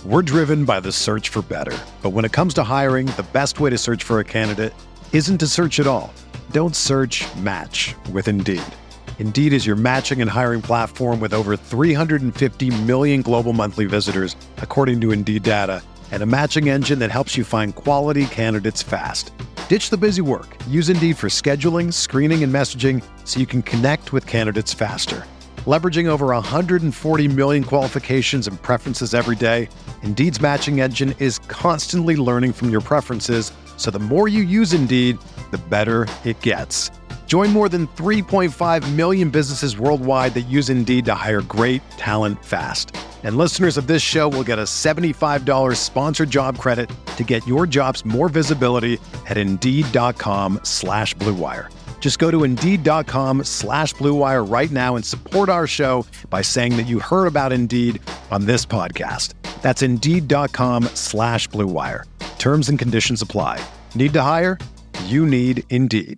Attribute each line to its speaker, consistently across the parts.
Speaker 1: We're driven by the search for better. But when it comes to hiring, the best way to search for a candidate isn't to search at all. Don't search, match with Indeed. Indeed is your matching and hiring platform with over 350 million global monthly visitors, according to Indeed data, and a matching engine that helps you find quality candidates fast. Ditch the busy work. Use Indeed for scheduling, screening, and messaging so you can connect with candidates faster. Leveraging over 140 million qualifications and preferences every day, Indeed's matching engine is constantly learning from your preferences, so the more you use Indeed, the better it gets. Join more than 3.5 million businesses worldwide that use Indeed to hire great talent fast. And listeners of this show will get a $75 sponsored job credit to get your jobs more visibility at Indeed.com/Blue Wire. Just go to Indeed.com/Blue Wire right now and support our show by saying that you heard about Indeed on this podcast. That's Indeed.com/Blue Wire. Terms and conditions apply. Need to hire? You need Indeed.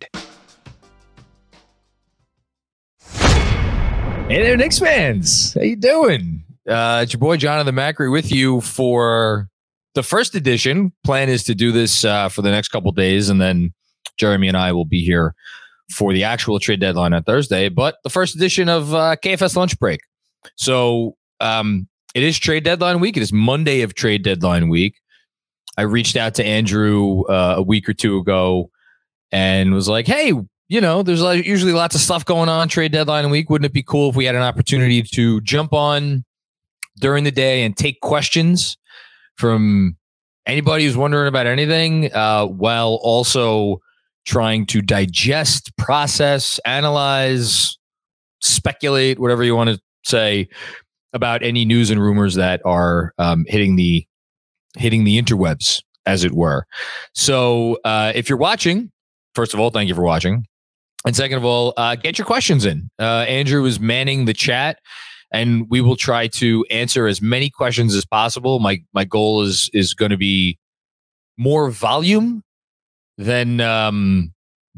Speaker 2: Hey there, Knicks fans. How you doing? It's your boy Jonathan Macri with you for the first edition. Plan is to do this for the next couple days, and then Jeremy and I will be here for the actual trade deadline on Thursday. But the first edition of KFS Lunch Break. So it is trade deadline week. It is Monday of trade deadline week. I reached out to Andrew a week or two ago and was like, hey, you know, there's usually lots of stuff going on trade deadline week. Wouldn't it be cool if we had an opportunity to jump on during the day and take questions from anybody who's wondering about anything, while also trying to digest, process, analyze, speculate, whatever you want to say about any news and rumors that are hitting the interwebs, as it were. So if you're watching, first of all, thank you for watching. And second of all, get your questions in. Andrew is manning the chat, and we will try to answer as many questions as possible. My goal is going to be more volume than I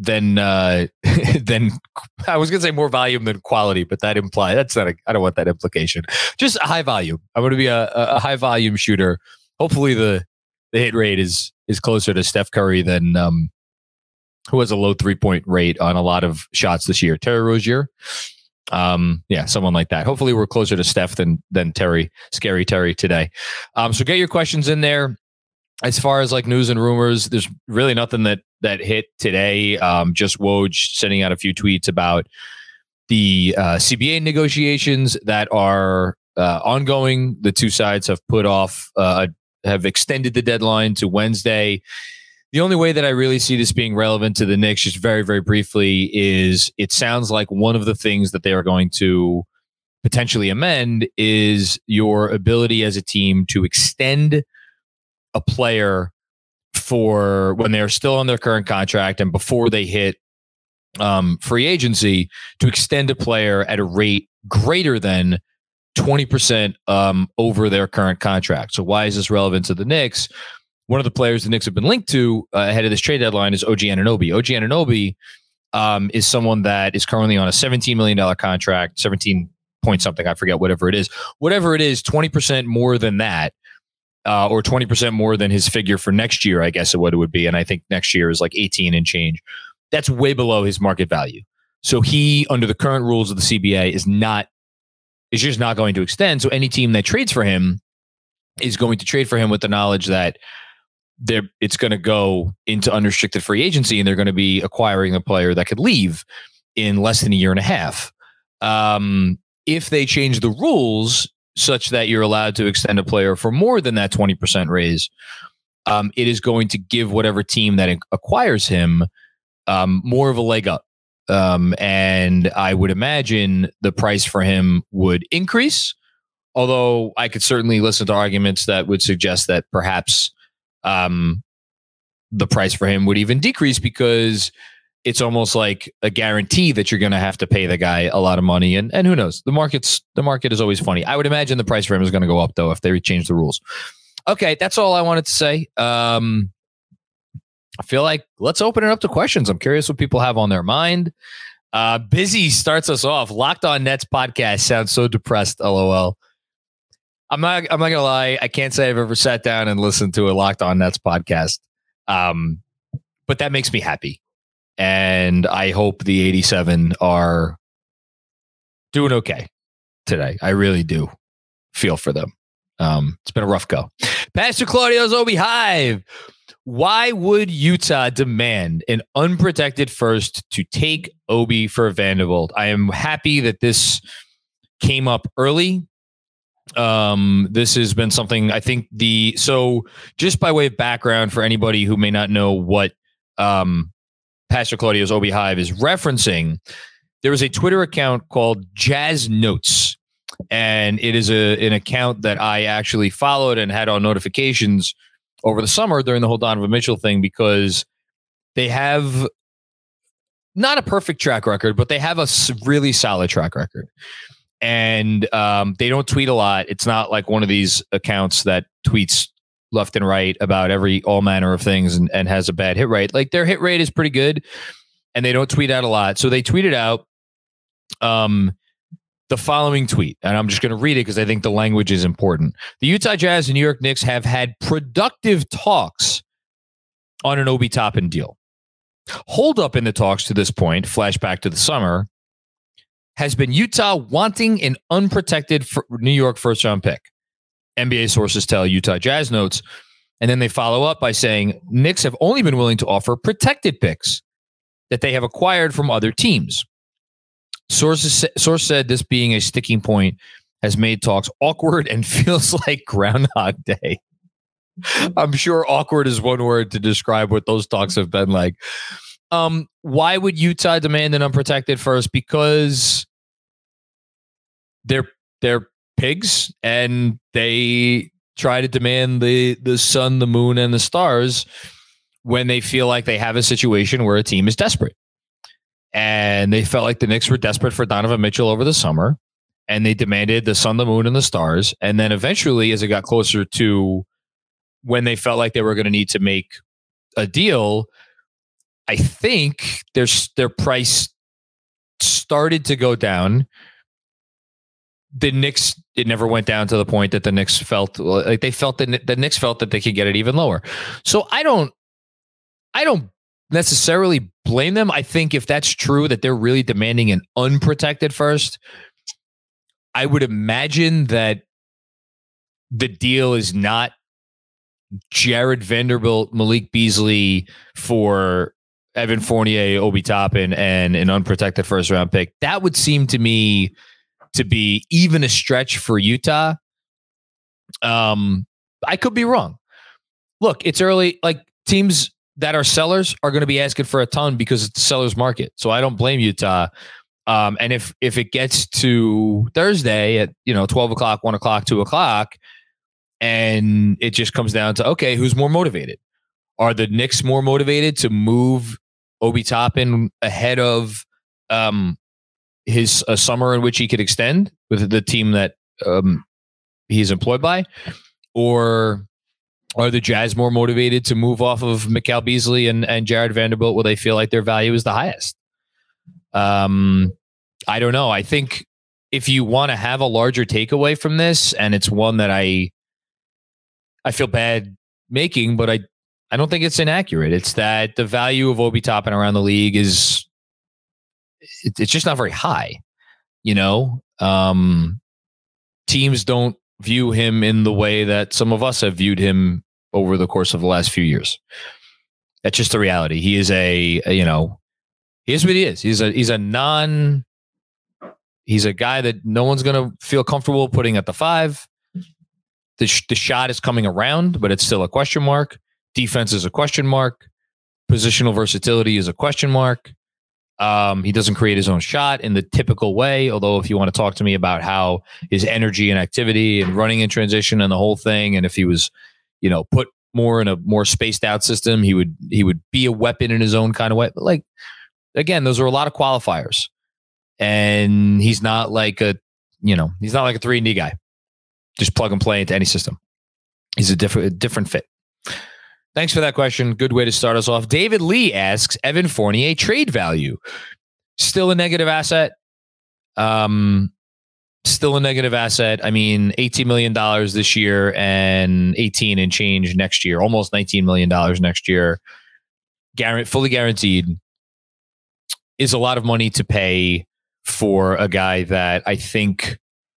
Speaker 2: was going to say more volume than quality, but that implies I don't want that implication. Just a high volume. I'm going to be a high volume shooter. Hopefully the hit rate is closer to Steph Curry than who has a low 3-point rate on a lot of shots this year. Terry Rozier. Yeah, someone like that. Hopefully we're closer to Steph than Terry, scary Terry today. So get your questions in there. As far as like news and rumors, there's really nothing that hit today. Just Woj sending out a few tweets about the CBA negotiations that are ongoing. The two sides have have extended the deadline to Wednesday. The only way that I really see this being relevant to the Knicks, just very, very briefly, is it sounds like one of the things that they are going to potentially amend is your ability as a team to extend a player for when they're still on their current contract and before they hit free agency, to extend a player at a rate greater than 20% over their current contract. So why is this relevant to the Knicks? One of the players the Knicks have been linked to ahead of this trade deadline is OG Anunoby. OG Anunoby is someone that is currently on a $17 million contract, 17 point something, I forget, whatever it is. Whatever it is, 20% more than that, or 20% more than his figure for next year, I guess what it would be. And I think next year is like 18 and change. That's way below his market value. So he, under the current rules of the CBA, is just not going to extend. So any team that trades for him is going to trade for him with the knowledge that it's going to go into unrestricted free agency, and they're going to be acquiring a player that could leave in less than a year and a half. If they change the rules such that you're allowed to extend a player for more than that 20% raise, it is going to give whatever team that acquires him more of a leg up. And I would imagine the price for him would increase, although I could certainly listen to arguments that would suggest that perhaps the price for him would even decrease, because it's almost like a guarantee that you're going to have to pay the guy a lot of money. And who knows? The market is always funny. I would imagine the price for him is going to go up, though, if they change the rules. Okay, that's all I wanted to say. I feel like let's open it up to questions. I'm curious what people have on their mind. Busy starts us off. Locked On Nets podcast sounds so depressed, LOL. I'm not gonna lie. I can't say I've ever sat down and listened to a Locked On Nets podcast. But that makes me happy. And I hope the 87 are doing okay today. I really do feel for them. It's been a rough go. Pastor Claudio's Obi Hive. Why would Utah demand an unprotected first to take Obi for Vanderbilt? I am happy that this came up early. This has been something I think so just by way of background for anybody who may not know what Pastor Claudio's Obi Hive is referencing, there was a Twitter account called Jazz Notes, and it is an account that I actually followed and had on notifications over the summer during the whole Donovan Mitchell thing, because they have not a perfect track record, but they have a really solid track record. And they don't tweet a lot. It's not like one of these accounts that tweets left and right about all manner of things and has a bad hit rate. Like, their hit rate is pretty good, and they don't tweet out a lot. So they tweeted out the following tweet, and I'm just going to read it because I think the language is important. The Utah Jazz and New York Knicks have had productive talks on an Obi Toppin deal. Hold up in the talks to this point, flashback to the summer, has been Utah wanting an unprotected New York first-round pick. NBA sources tell Utah Jazz Notes, and then they follow up by saying Knicks have only been willing to offer protected picks that they have acquired from other teams. Source said this being a sticking point has made talks awkward and feels like Groundhog Day. I'm sure awkward is one word to describe what those talks have been like. Why would Utah demand an unprotected first? Because they're pigs, and they try to demand the sun, the moon, and the stars when they feel like they have a situation where a team is desperate. And they felt like the Knicks were desperate for Donovan Mitchell over the summer, and they demanded the sun, the moon, and the stars. And then eventually, as it got closer to when they felt like they were going to need to make a deal, I think their price started to go down. The Knicks, it never went down to the point that the Knicks felt like the Knicks felt that they could get it even lower. So I don't necessarily blame them. I think if that's true, that they're really demanding an unprotected first, I would imagine that the deal is not Jared Vanderbilt, Malik Beasley for Evan Fournier, Obi Toppin, and an unprotected first round pick. That would seem to me to be even a stretch for Utah. I could be wrong. Look, it's early. Like, teams that are sellers are going to be asking for a ton because it's the seller's market. So I don't blame Utah. And if it gets to Thursday at 12 o'clock, 1 o'clock, 2 o'clock, and it just comes down to, okay, who's more motivated? Are the Knicks more motivated to move Obi Toppin ahead of his summer in which he could extend with the team that he's employed by? Or are the Jazz more motivated to move off of Mikal Beasley and Jared Vanderbilt where they feel like their value is the highest? I don't know. I think if you want to have a larger takeaway from this, and it's one that I feel bad making, but I don't think it's inaccurate. It's that the value of Obi Toppin around the league it's just not very high. Teams don't view him in the way that some of us have viewed him over the course of the last few years. That's just the reality. He is he is what he is. He's a guy that no one's going to feel comfortable putting at the 5. The shot is coming around, but it's still a question mark. Defense is a question mark. Positional versatility is a question mark. He doesn't create his own shot in the typical way. Although if you want to talk to me about how his energy and activity and running in transition and the whole thing, and if he was, put more in a more spaced out system, he would be a weapon in his own kind of way. But like, again, those are a lot of qualifiers, and he's not like a 3-and-D guy. Just plug and play into any system. He's a different fit. Thanks for that question. Good way to start us off. David Lee asks, Evan Fournier trade value still a negative asset? still a negative asset. I mean, $18 million this year and 18 and change next year, almost $19 million next year. Fully guaranteed is a lot of money to pay for a guy that I think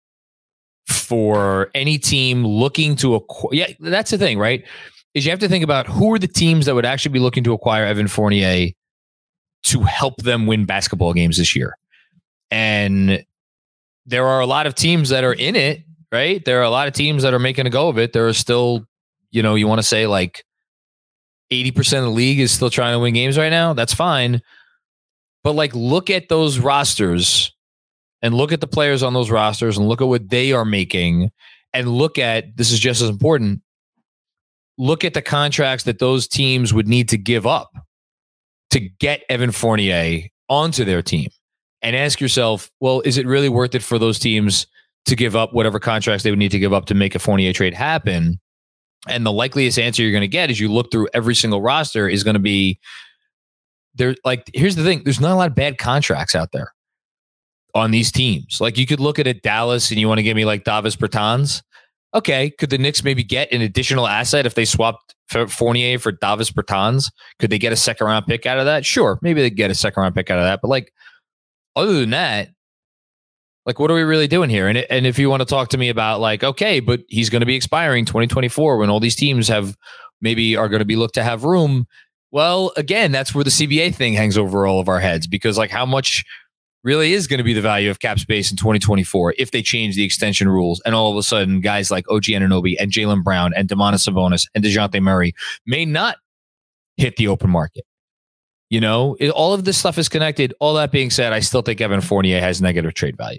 Speaker 2: for any team looking to acquire. Yeah, that's the thing, right? Is you have to think about who are the teams that would actually be looking to acquire Evan Fournier to help them win basketball games this year. And there are a lot of teams that are in it, right? There are a lot of teams that are making a go of it. There are still, you want to say like 80% of the league is still trying to win games right now. That's fine. But like, look at those rosters and look at the players on those rosters and look at what they are making and look at, this is just as important, look at the contracts that those teams would need to give up to get Evan Fournier onto their team. And ask yourself, well, is it really worth it for those teams to give up whatever contracts they would need to give up to make a Fournier trade happen? And the likeliest answer you're going to get as you look through every single roster is going to be there. Like, here's the thing. There's not a lot of bad contracts out there on these teams. Like, you could look at it, Dallas, and you want to give me like Davis Bertans. Okay. Could the Knicks maybe get an additional asset if they swapped Fournier for Davis Bertans? Could they get a second round pick out of that? Sure. Maybe they get a second round pick out of that. But like, other than that, like, what are we really doing here? And if you want to talk to me about like, okay, but he's going to be expiring 2024 when all these teams are going to be looked to have room. Well, again, that's where the CBA thing hangs over all of our heads, because like, how much really is going to be the value of cap space in 2024 if they change the extension rules and all of a sudden guys like OG Anunoby and Jaylen Brown and Domantas Sabonis and DeJounte Murray may not hit the open market. All of this stuff is connected. All that being said, I still think Evan Fournier has negative trade value.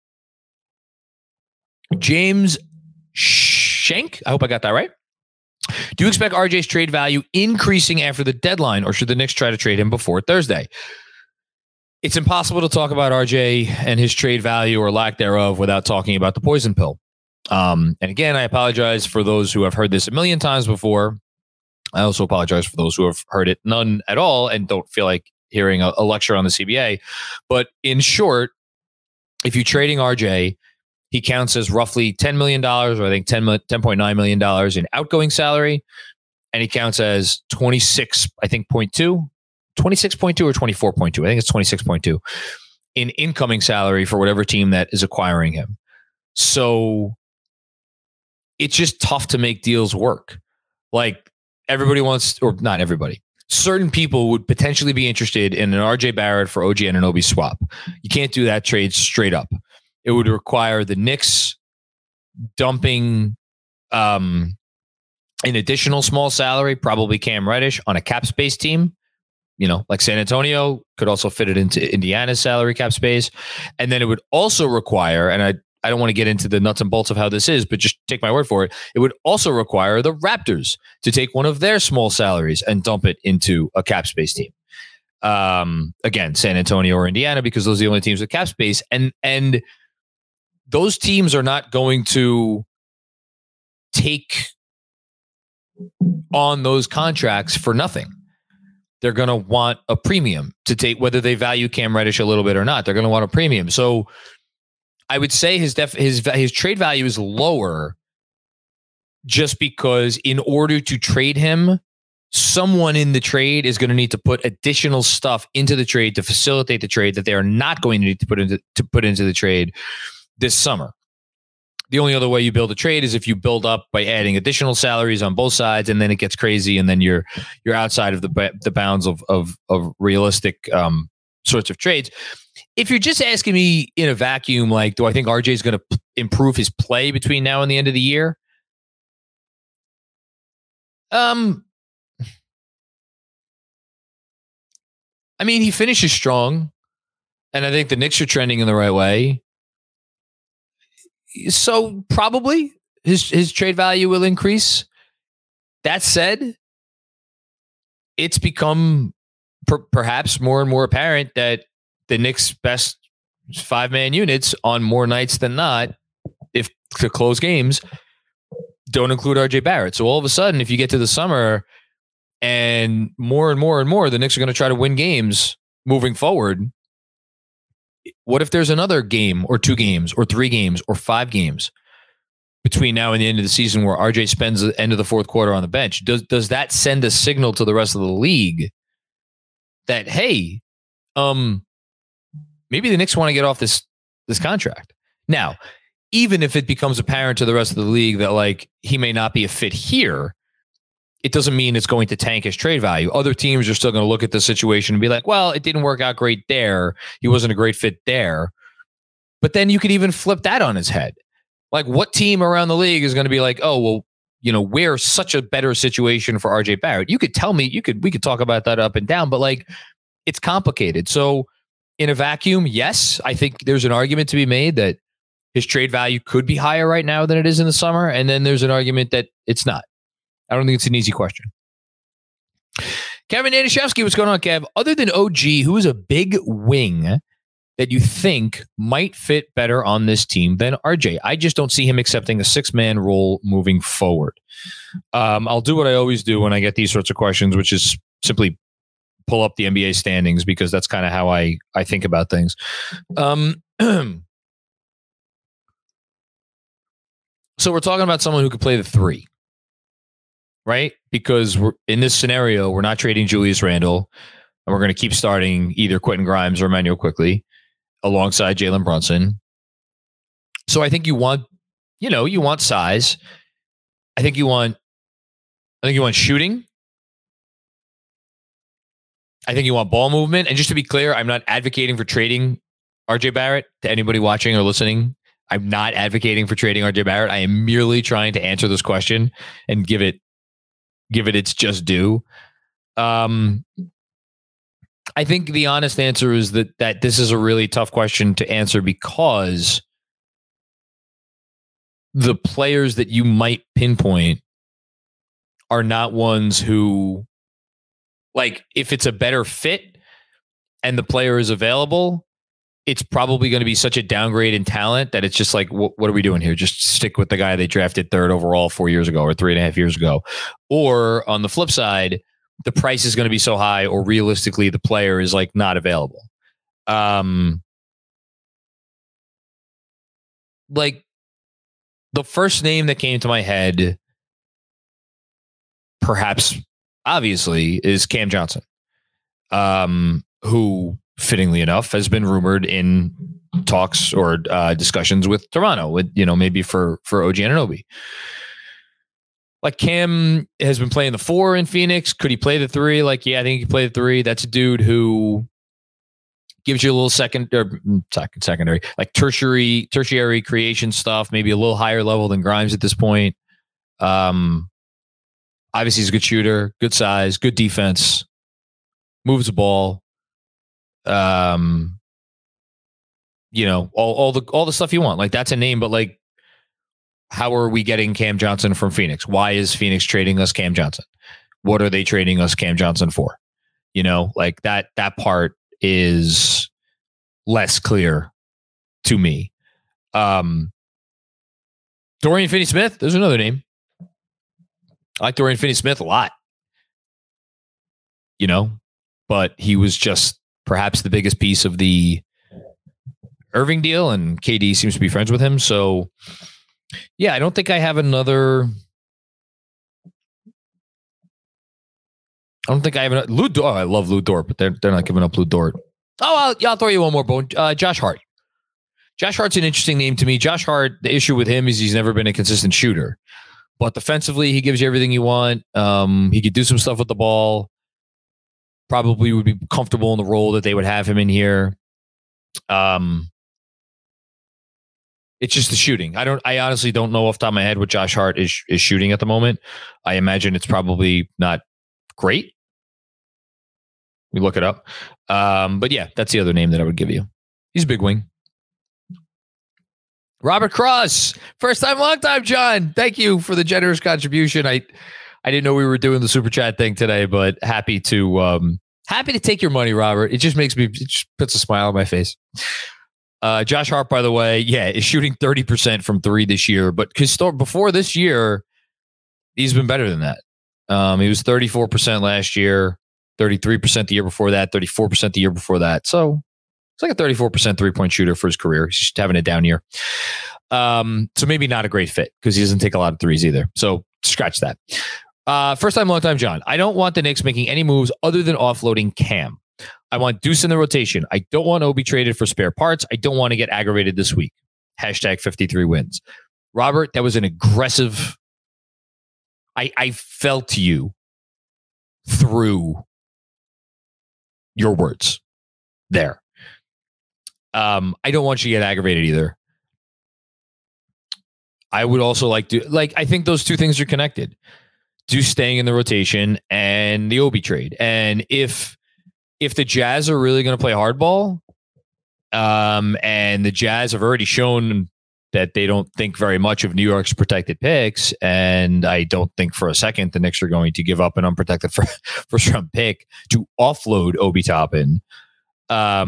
Speaker 2: James Schenk, I hope I got that right. Do you expect RJ's trade value increasing after the deadline, or should the Knicks try to trade him before Thursday? It's impossible to talk about RJ and his trade value or lack thereof without talking about the poison pill. And again, I apologize for those who have heard this a million times before. I also apologize for those who have heard it none at all and don't feel like hearing a lecture on the CBA. But in short, if you're trading RJ, he counts as roughly $10 million, or I think $10.9 million in outgoing salary. And he counts as 26.2 or 24.2. I think it's 26.2 in incoming salary for whatever team that is acquiring him. So it's just tough to make deals work. Like, everybody wants, or not everybody, certain people would potentially be interested in an RJ Barrett for OG Anunoby swap. You can't do that trade straight up. It would require the Knicks dumping an additional small salary, probably Cam Reddish, on a cap space team. Like San Antonio could also fit it into Indiana's salary cap space. And then it would also require, and I don't want to get into the nuts and bolts of how this is, but just take my word for it. It would also require the Raptors to take one of their small salaries and dump it into a cap space team. Again, San Antonio or Indiana, because those are the only teams with cap space. And those teams are not going to take on those contracts for nothing. They're going to want a premium to take, whether they value Cam Reddish a little bit or not. They're going to want a premium. So I would say his trade value is lower just because in order to trade him, someone in the trade is going to need to put additional stuff into the trade to facilitate the trade that they are not going to need to put into the trade this summer. The only other way you build a trade is if you build up by adding additional salaries on both sides, and then it gets crazy, and then you're outside of the bounds of realistic sorts of trades. If you're just asking me in a vacuum, like, do I think RJ is going to improve his play between now and the end of the year? I mean, he finishes strong, and I think the Knicks are trending in the right way. So probably his trade value will increase. That said, it's become perhaps more and more apparent that the Knicks' best 5-man units on more nights than not, if to close games, don't include RJ Barrett. So all of a sudden, if you get to the summer and more, the Knicks are going to try to win games moving forward, what if there's another game or 2 games or 3 games or 5 games between now and the end of the season where RJ spends the end of the fourth quarter on the bench? Does that send a signal to the rest of the league that, hey, maybe the Knicks want to get off this contract? Now, even if it becomes apparent to the rest of the league that like he may not be a fit here, it doesn't mean it's going to tank his trade value. Other teams are still going to look at the situation and be like, well, it didn't work out great there. He wasn't a great fit there. But then you could even flip that on his head. Like, what team around the league is going to be like, oh, well, we're such a better situation for RJ Barrett? You could tell me, we could talk about that up and down, but like, it's complicated. So in a vacuum, yes, I think there's an argument to be made that his trade value could be higher right now than it is in the summer. And then there's an argument that it's not. I don't think it's an easy question. Kevin Danishevsky, what's going on, Kev? Other than OG, who is a big wing that you think might fit better on this team than RJ? I just don't see him accepting a 6-man role moving forward. I'll do what I always do when I get these sorts of questions, which is simply pull up the NBA standings, because that's kind of how I think about things. So we're talking about someone who could play the 3, right? Because we're in this scenario, we're not trading Julius Randle, and we're going to keep starting either Quentin Grimes or Emmanuel Quickley alongside Jalen Brunson. So I think you want size. I think you want shooting. I think you want ball movement. And just to be clear, I'm not advocating for trading RJ Barrett. To anybody watching or listening, I'm not advocating for trading RJ Barrett. I am merely trying to answer this question and give it its just due. I think the honest answer is that this is a really tough question to answer, because the players that you might pinpoint are not ones who, like, if it's a better fit and the player is available, it's probably going to be such a downgrade in talent that it's just like, what are we doing here? Just stick with the guy they drafted 3rd overall 4 years ago or 3.5 years ago. Or on the flip side, the price is going to be so high, or realistically, the player is like not available. Like, the first name that came to my head, perhaps obviously, is Cam Johnson, who, fittingly enough, has been rumored in talks or discussions with Toronto, with maybe for OG Anunoby. Like, Cam has been playing the 4 in Phoenix. Could he play the 3? Like, yeah, I think he can play the 3. That's a dude who gives you a little secondary, like tertiary creation stuff, maybe a little higher level than Grimes at this point. Obviously, he's a good shooter, good size, good defense, moves the ball. All the stuff you want. Like, that's a name, but like, how are we getting Cam Johnson from Phoenix? Why is Phoenix trading us Cam Johnson? What are they trading us Cam Johnson for? Like that part is less clear to me. Dorian Finney-Smith, there's another name. I like Dorian Finney-Smith a lot. But he was just perhaps the biggest piece of the Irving deal, and KD seems to be friends with him. So, yeah, I don't think I have another. I don't think I have another. Lou Dort. Oh, I love Lou Dort, but they're not giving up Lou Dort. Oh, I'll throw you one more bone. Josh Hart. Josh Hart's an interesting name to me. Josh Hart, the issue with him is he's never been a consistent shooter. But defensively, he gives you everything you want. He could do some stuff with the ball. Probably would be comfortable in the role that they would have him in here. It's just the shooting. I honestly don't know off the top of my head what Josh Hart is shooting at the moment. I imagine it's probably not great. We look it up. But yeah, that's the other name that I would give you. He's a big wing. Robert Cross, first time, long time, John. Thank you for the generous contribution. I didn't know we were doing the super chat thing today, but happy to take your money, Robert. It just puts a smile on my face. Josh Hart, by the way, is shooting 30% from 3 this year, but before this year, he's been better than that. He was 34% last year, 33% the year before that, 34% the year before that. So It's like a 34% 3-point shooter for his career. He's just having a down year. So maybe not a great fit because he doesn't take a lot of threes either. So scratch that. First time, long time, John. I don't want the Knicks making any moves other than offloading Cam. I want Deuce in the rotation. I don't want Obi traded for spare parts. I don't want to get aggravated this week. Hashtag 53 wins. Robert, that was an aggressive. I felt you through your words there. I don't want you to get aggravated either. I would also like to, I think those two things are connected. Deuce staying in the rotation and the Obi trade. And if the Jazz are really going to play hardball, and the Jazz have already shown that they don't think very much of New York's protected picks, and I don't think for a second the Knicks are going to give up an unprotected first round pick to offload Obi Toppin. I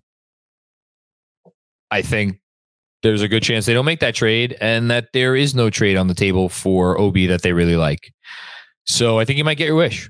Speaker 2: think there's a good chance they don't make that trade and that there is no trade on the table for Obi that they really like. So I think you might get your wish.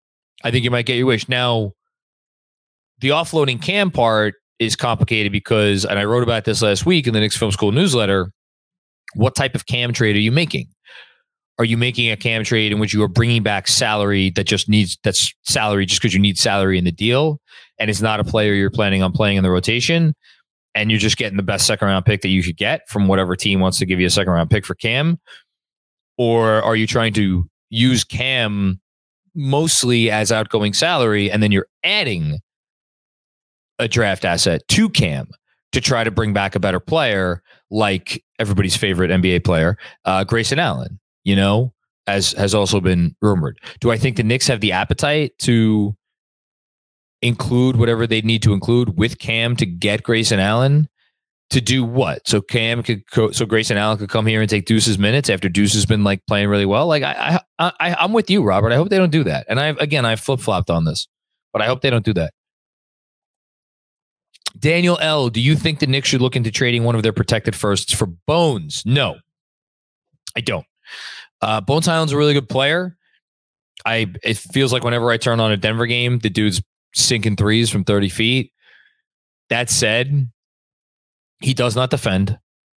Speaker 2: Now, the offloading Cam part is complicated because, and I wrote about this last week in the Knicks Film School newsletter, what type of Cam trade are you making? Are you making a Cam trade in which you are bringing back salary that's salary just because you need salary in the deal and it's not a player you're planning on playing in the rotation and you're just getting the best second round pick that you could get from whatever team wants to give you a second round pick for Cam? Or are you trying to use Cam mostly as outgoing salary and then you're adding a draft asset to Cam to try to bring back a better player, like everybody's favorite NBA player, Grayson Allen, as has also been rumored. Do I think the Knicks have the appetite to include whatever they need to include with Cam to get Grayson Allen to do what? So Grayson Allen could come here and take Deuce's minutes after Deuce has been playing really well. I'm with you, Robert. I hope they don't do that. And I flip-flopped on this, but I hope they don't do that. Daniel L., do you think the Knicks should look into trading one of their protected firsts for Bones? No, I don't. Bones Highland's a really good player. It feels like whenever I turn on a Denver game, the dude's sinking threes from 30 feet. That said, he does not defend,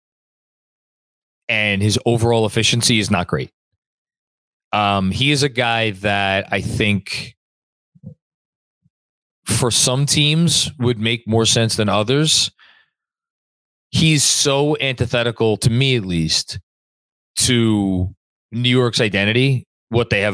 Speaker 2: and his overall efficiency is not great. He is a guy that I think for some teams would make more sense than others. He's so antithetical, to me at least, to New York's identity, what their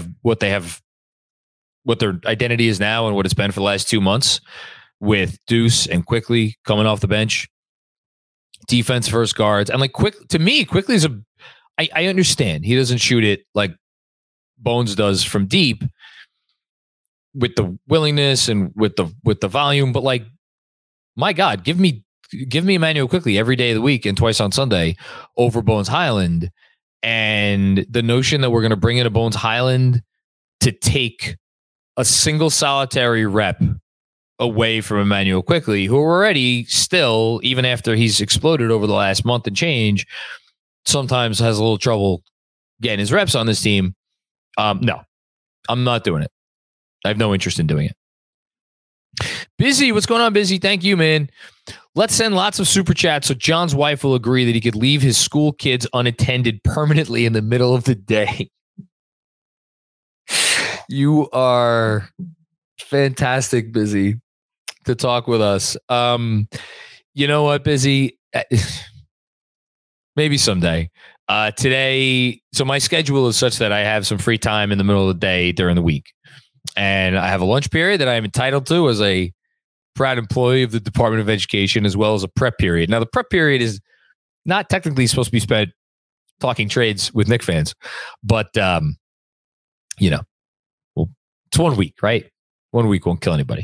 Speaker 2: identity is now and what it's been for the last 2 months with Deuce and Quickley coming off the bench. Defense first guards. And Quickley is I understand he doesn't shoot it like Bones does from deep with the willingness and with the volume, but my God, give me Immanuel Quickley every day of the week and twice on Sunday over Bones Highland. And the notion that we're going to bring in a Bones Highland to take a single solitary rep away from Immanuel Quickley, who already still, even after he's exploded over the last month and change, sometimes has a little trouble getting his reps on this team. No, I'm not doing it. I have no interest in doing it. Busy, what's going on, Busy? Thank you, man. Let's send lots of super chats so John's wife will agree that he could leave his school kids unattended permanently in the middle of the day. You are fantastic, Busy, to talk with us. You know what, Busy? Maybe someday. Today, so my schedule is such that I have some free time in the middle of the day during the week. And I have a lunch period that I am entitled to as a proud employee of the Department of Education, as well as a prep period. Now, the prep period is not technically supposed to be spent talking trades with Knicks fans, but, well, it's 1 week, right? 1 week won't kill anybody.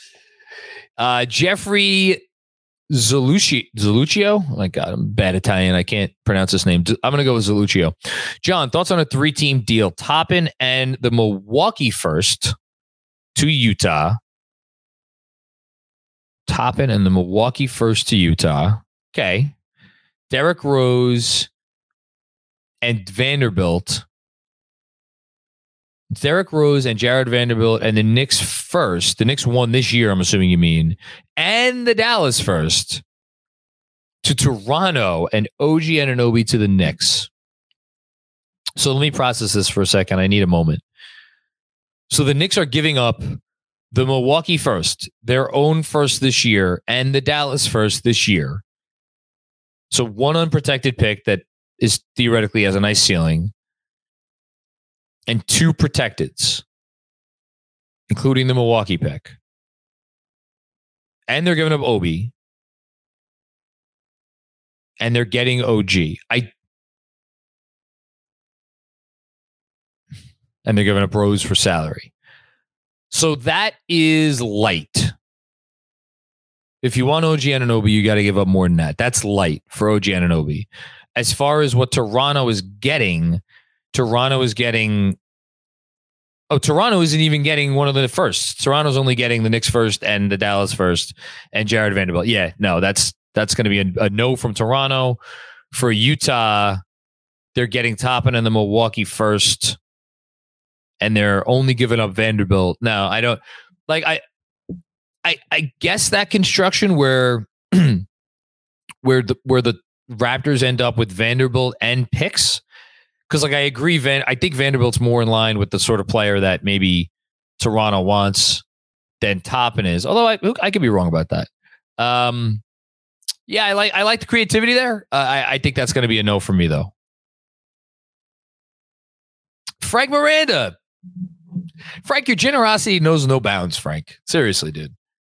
Speaker 2: Jeffrey Zaluccio. Oh my God, I'm bad Italian. I can't pronounce this name. I'm going to go with Zaluccio. John, thoughts on a 3-team deal? Toppin and the Milwaukee first to Utah. Toppin and the Milwaukee first to Utah. Okay. Derrick Rose and Vanderbilt Derrick Rose and Jared Vanderbilt and the Knicks first. The Knicks won this year, I'm assuming you mean, and the Dallas first to Toronto and OG Anunoby to the Knicks. So let me process this for a second. I need a moment. So the Knicks are giving up the Milwaukee first, their own first this year, and the Dallas first this year. So one unprotected pick that is theoretically has a nice ceiling, and 2 protecteds, including the Milwaukee pick. And they're giving up Obi. And they're getting OG. And they're giving up Rose for salary. So that is light. If you want OG Anunoby, you got to give up more than that. That's light for OG Anunoby. As far as what Toronto is getting, Toronto isn't even getting one of the firsts. Toronto's only getting the Knicks first and the Dallas first and Jared Vanderbilt. Yeah, no, that's going to be a no from Toronto. For Utah, they're getting Toppin and the Milwaukee first, and they're only giving up Vanderbilt. Now, I don't like. I guess that construction where where the Raptors end up with Vanderbilt and picks, because like I agree, I think Vanderbilt's more in line with the sort of player that maybe Toronto wants than Toppin is. Although I could be wrong about that. Yeah, I like the creativity there. I think that's going to be a no for me though. Frank Miranda. Frank, your generosity knows no bounds, Frank. Seriously, dude.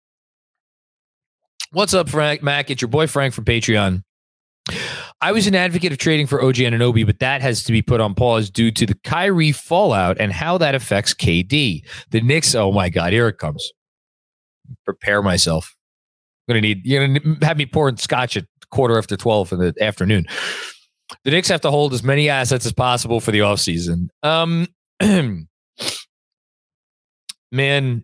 Speaker 2: What's up, Frank? Mac, it's your boy Frank from Patreon. I was an advocate of trading for OG Anunoby, but that has to be put on pause due to the Kyrie fallout and how that affects KD. The Knicks, oh my God, here it comes. Prepare myself. You're going to have me pouring scotch at 12:15 in the afternoon. The Knicks have to hold as many assets as possible for the offseason. Man.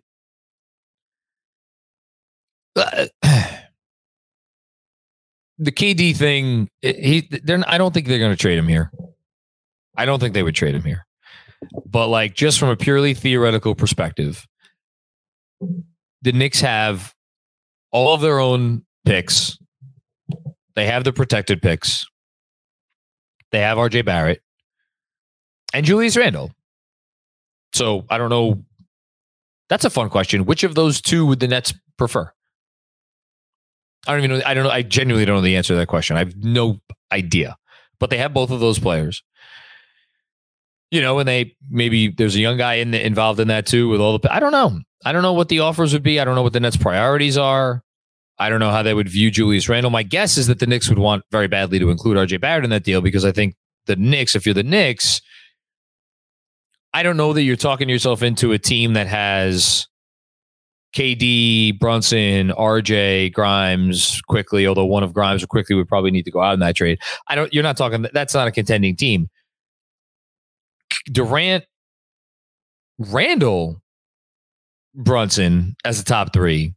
Speaker 2: The KD thing, I don't think they're going to trade him here. I don't think they would trade him here. But like just from a purely theoretical perspective, the Knicks have all of their own picks. They have the protected picks. They have RJ Barrett and Julius Randle. So I don't know. That's a fun question. Which of those two would the Nets prefer? I don't even know. I don't know. I genuinely don't know the answer to that question. I have no idea. But they have both of those players. You know, and maybe there's a young guy involved in that too with all the. I don't know. I don't know what the offers would be. I don't know what the Nets' priorities are. I don't know how they would view Julius Randle. My guess is that the Knicks would want very badly to include RJ Barrett in that deal because I think the Knicks, if you're the Knicks, I don't know that you're talking yourself into a team that has KD, Brunson, RJ, Grimes, Quickly, although one of Grimes or Quickly would probably need to go out in that trade. You're not talking, that's not a contending team. Durant, Randle, Brunson as a top 3.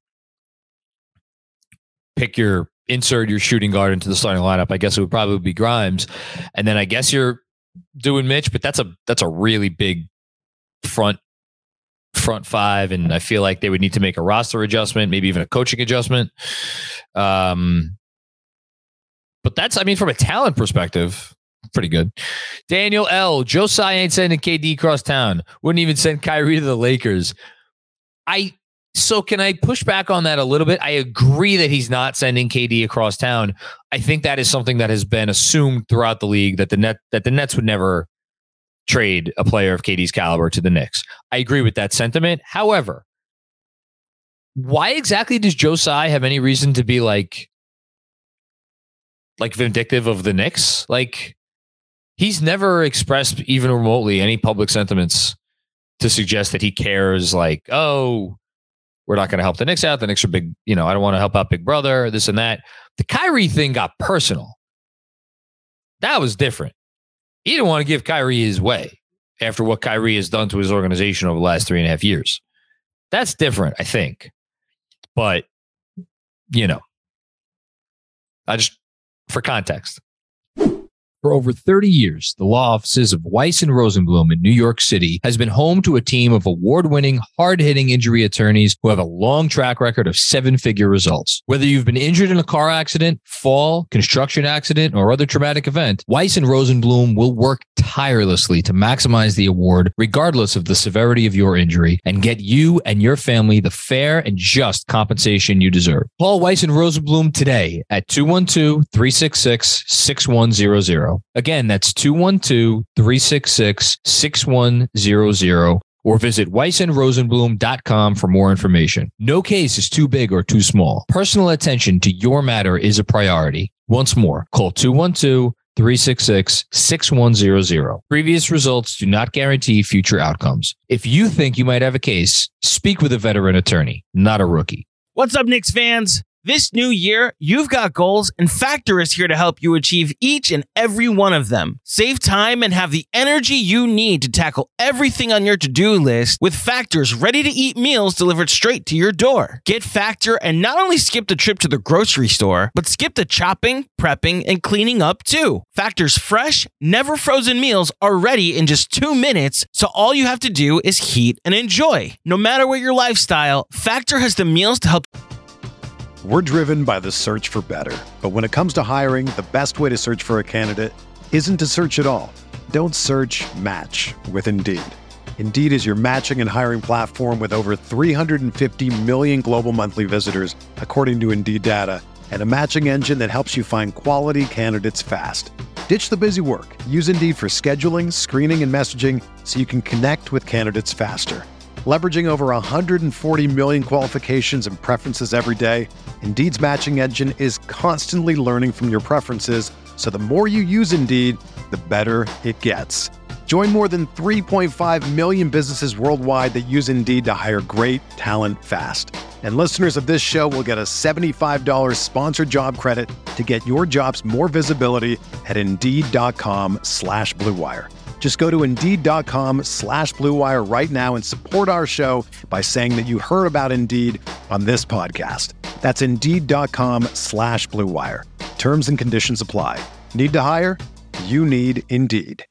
Speaker 2: Insert your shooting guard into the starting lineup. I guess it would probably be Grimes. And then I guess you're doing Mitch, but that's a really big front 5. And I feel like they would need to make a roster adjustment, maybe even a coaching adjustment. But that's, I mean, from a talent perspective, pretty good. Daniel L. Joe Tsai ain't sending KD across town. Wouldn't even send Kyrie to the Lakers. So can I push back on that a little bit? I agree that he's not sending KD across town. I think that is something that has been assumed throughout the league that the Nets would never trade a player of KD's caliber to the Knicks. I agree with that sentiment. However, why exactly does Joe Tsai have any reason to be like vindictive of the Knicks? Like, he's never expressed even remotely any public sentiments to suggest that he cares. Like, oh, we're not going to help the Knicks out. The Knicks are big. I don't want to help out Big Brother, this and that. The Kyrie thing got personal. That was different. He didn't want to give Kyrie his way after what Kyrie has done to his organization over the last 3.5 years. That's different, I think. But, I just, for context. For over 30 years, the law offices of Weiss and Rosenblum in New York City has been home to a team of award-winning, hard-hitting injury attorneys who have a long track record of seven-figure results. Whether you've been injured in a car accident, fall, construction accident, or other traumatic event, Weiss and Rosenblum will work tirelessly to maximize the award regardless of the severity of your injury and get you and your family the fair and just compensation you deserve. Call Weiss and Rosenblum today at 212-366-6100. Again, that's 212-366-6100. Or visit weissandrosenblum.com for more information. No case is too big or too small. Personal attention to your matter is a priority. Once more, call 212-366-6100. Previous results do not guarantee future outcomes. If you think you might have a case, speak with a veteran attorney, not a rookie.
Speaker 3: What's up, Knicks fans? This new year, you've got goals, and Factor is here to help you achieve each and every one of them. Save time and have the energy you need to tackle everything on your to-do list with Factor's ready-to-eat meals delivered straight to your door. Get Factor and not only skip the trip to the grocery store, but skip the chopping, prepping, and cleaning up too. Factor's fresh, never-frozen meals are ready in just 2 minutes, so all you have to do is heat and enjoy. No matter what your lifestyle, Factor has the meals to help.
Speaker 1: We're driven by the search for better. But when it comes to hiring, the best way to search for a candidate isn't to search at all. Don't search, match with Indeed. Indeed is your matching and hiring platform with over 350 million global monthly visitors, according to Indeed data, and a matching engine that helps you find quality candidates fast. Ditch the busy work. Use Indeed for scheduling, screening, and messaging so you can connect with candidates faster. Leveraging over 140 million qualifications and preferences every day, Indeed's matching engine is constantly learning from your preferences, so the more you use Indeed, the better it gets. Join more than 3.5 million businesses worldwide that use Indeed to hire great talent fast. And listeners of this show will get a $75 sponsored job credit to get your jobs more visibility at Indeed.com/Blue Wire. Just go to Indeed.com/Blue Wire right now and support our show by saying that you heard about Indeed on this podcast. That's Indeed.com/Blue Wire. Terms and conditions apply. Need to hire? You need Indeed.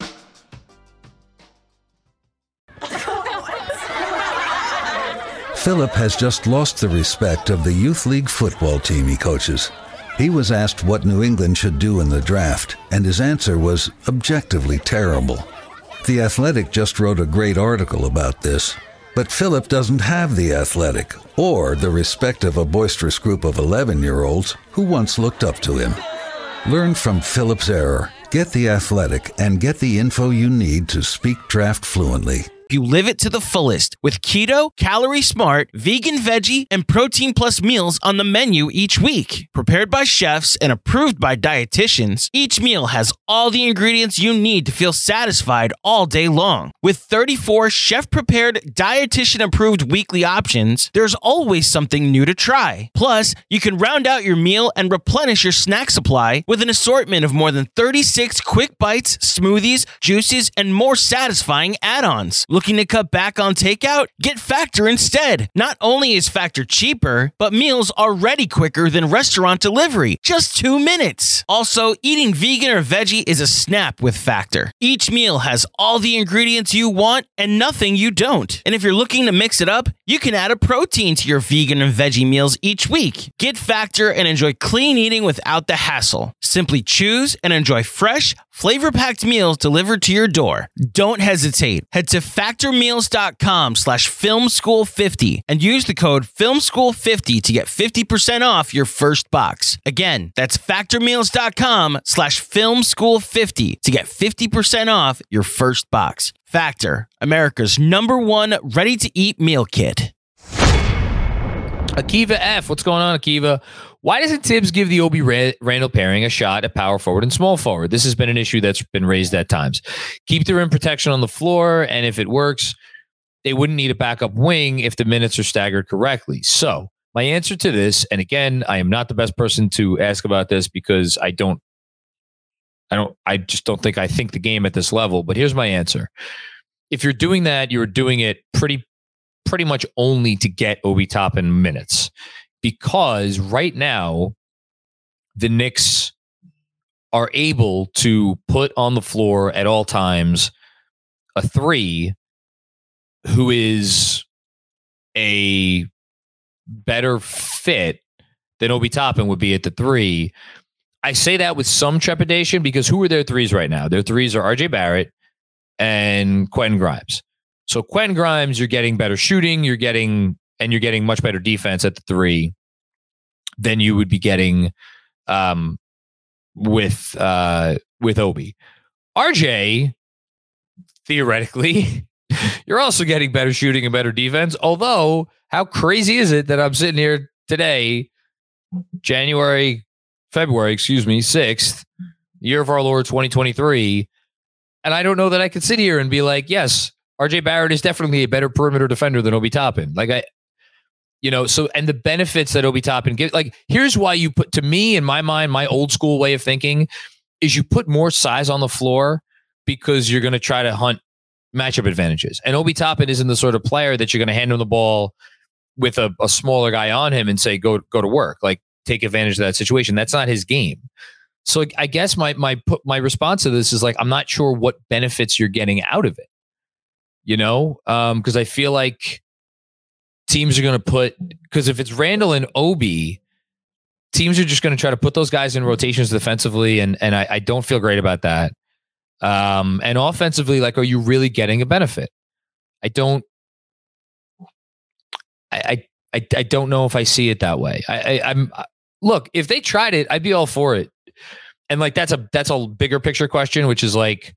Speaker 4: Philip has just lost the respect of the youth league football team he coaches. He was asked what New England should do in the draft, and his answer was objectively terrible. The Athletic just wrote a great article about this, but Philip doesn't have the Athletic or the respect of a boisterous group of 11-year-olds who once looked up to him. Learn from Philip's error, get the Athletic, and get the info you need to speak draft fluently.
Speaker 3: You live it to the fullest with keto, calorie smart, vegan, veggie, and protein plus meals on the menu each week. Prepared by chefs and approved by dietitians, each meal has all the ingredients you need to feel satisfied all day long. With 34 chef-prepared, dietitian-approved weekly options, there's always something new to try. Plus, you can round out your meal and replenish your snack supply with an assortment of more than 36 quick bites, smoothies, juices, and more satisfying add-ons. Looking to cut back on takeout? Get Factor instead. Not only is Factor cheaper, but meals are ready quicker than restaurant delivery. Just 2 minutes. Also, eating vegan or veggie is a snap with Factor. Each meal has all the ingredients you want and nothing you don't. And if you're looking to mix it up, you can add a protein to your vegan and veggie meals each week. Get Factor and enjoy clean eating without the hassle. Simply choose and enjoy fresh, flavor-packed meals delivered to your door. Don't hesitate. Head to factormeals.com/filmschool50 and use the code filmschool50 to get 50% off your first box. Again, that's factormeals.com/filmschool50 to get 50% off your first box. Factor, America's #1 ready-to-eat meal kit.
Speaker 2: Akiva F. What's going on, Akiva? Why doesn't Tibbs give the Obi Randall pairing a shot at power forward and small forward? This has been an issue that's been raised at times. Keep the rim protection on the floor, and if it works, they wouldn't need a backup wing if the minutes are staggered correctly. So my answer to this, and again, I am not the best person to ask about this because I just don't think I think the game at this level, but here's my answer. If you're doing that, you're doing it pretty much only to get Obi Toppin minutes, because right now the Knicks are able to put on the floor at all times a 3 who is a better fit than Obi Toppin would be at the 3. I say that with some trepidation because who are their 3s right now? Their 3s are RJ Barrett and Quentin Grimes. So Quentin Grimes, you're getting better shooting, you're getting much better defense at the 3 than you would be getting with Obi. RJ, theoretically, you're also getting better shooting and better defense. Although, how crazy is it that I'm sitting here today, February 6th, year of our Lord 2023, and I don't know that I could sit here and be like, yes, RJ Barrett is definitely a better perimeter defender than Obi Toppin. And the benefits that Obi Toppin gives, like, here's why you put, to me, in my mind, my old school way of thinking is you put more size on the floor because you're going to try to hunt matchup advantages. And Obi Toppin isn't the sort of player that you're going to hand him the ball with a smaller guy on him and say, go to work, like take advantage of that situation. That's not his game. So I guess my response to this is like, I'm not sure what benefits you're getting out of it, because I feel like teams are going to because if it's Randall and Obi, teams are just going to try to put those guys in rotations defensively. And I don't feel great about that. And offensively, like, are you really getting a benefit? I don't know if I see it that way. Look, if they tried it, I'd be all for it. And like, that's a bigger picture question, which is like,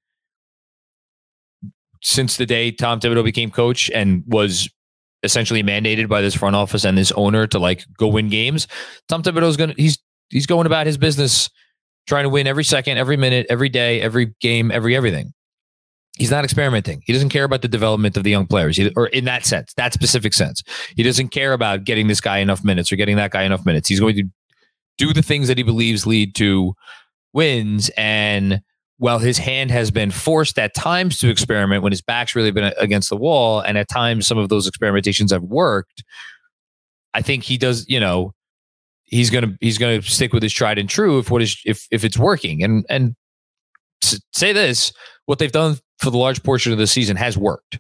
Speaker 2: since the day Tom Thibodeau became coach and was essentially mandated by this front office and this owner to like go win games, Tom Thibodeau's he's going about his business trying to win every second, every minute, every day, every game, everything. He's not experimenting. He doesn't care about the development of the young players, or in that sense, that specific sense. He doesn't care about getting this guy enough minutes or getting that guy enough minutes. He's going to do the things that he believes lead to wins. And while his hand has been forced at times to experiment when his back's really been against the wall, and at times some of those experimentations have worked, I think he does, he's gonna stick with his tried and true if it's working. And say this, what they've done for the large portion of the season has worked.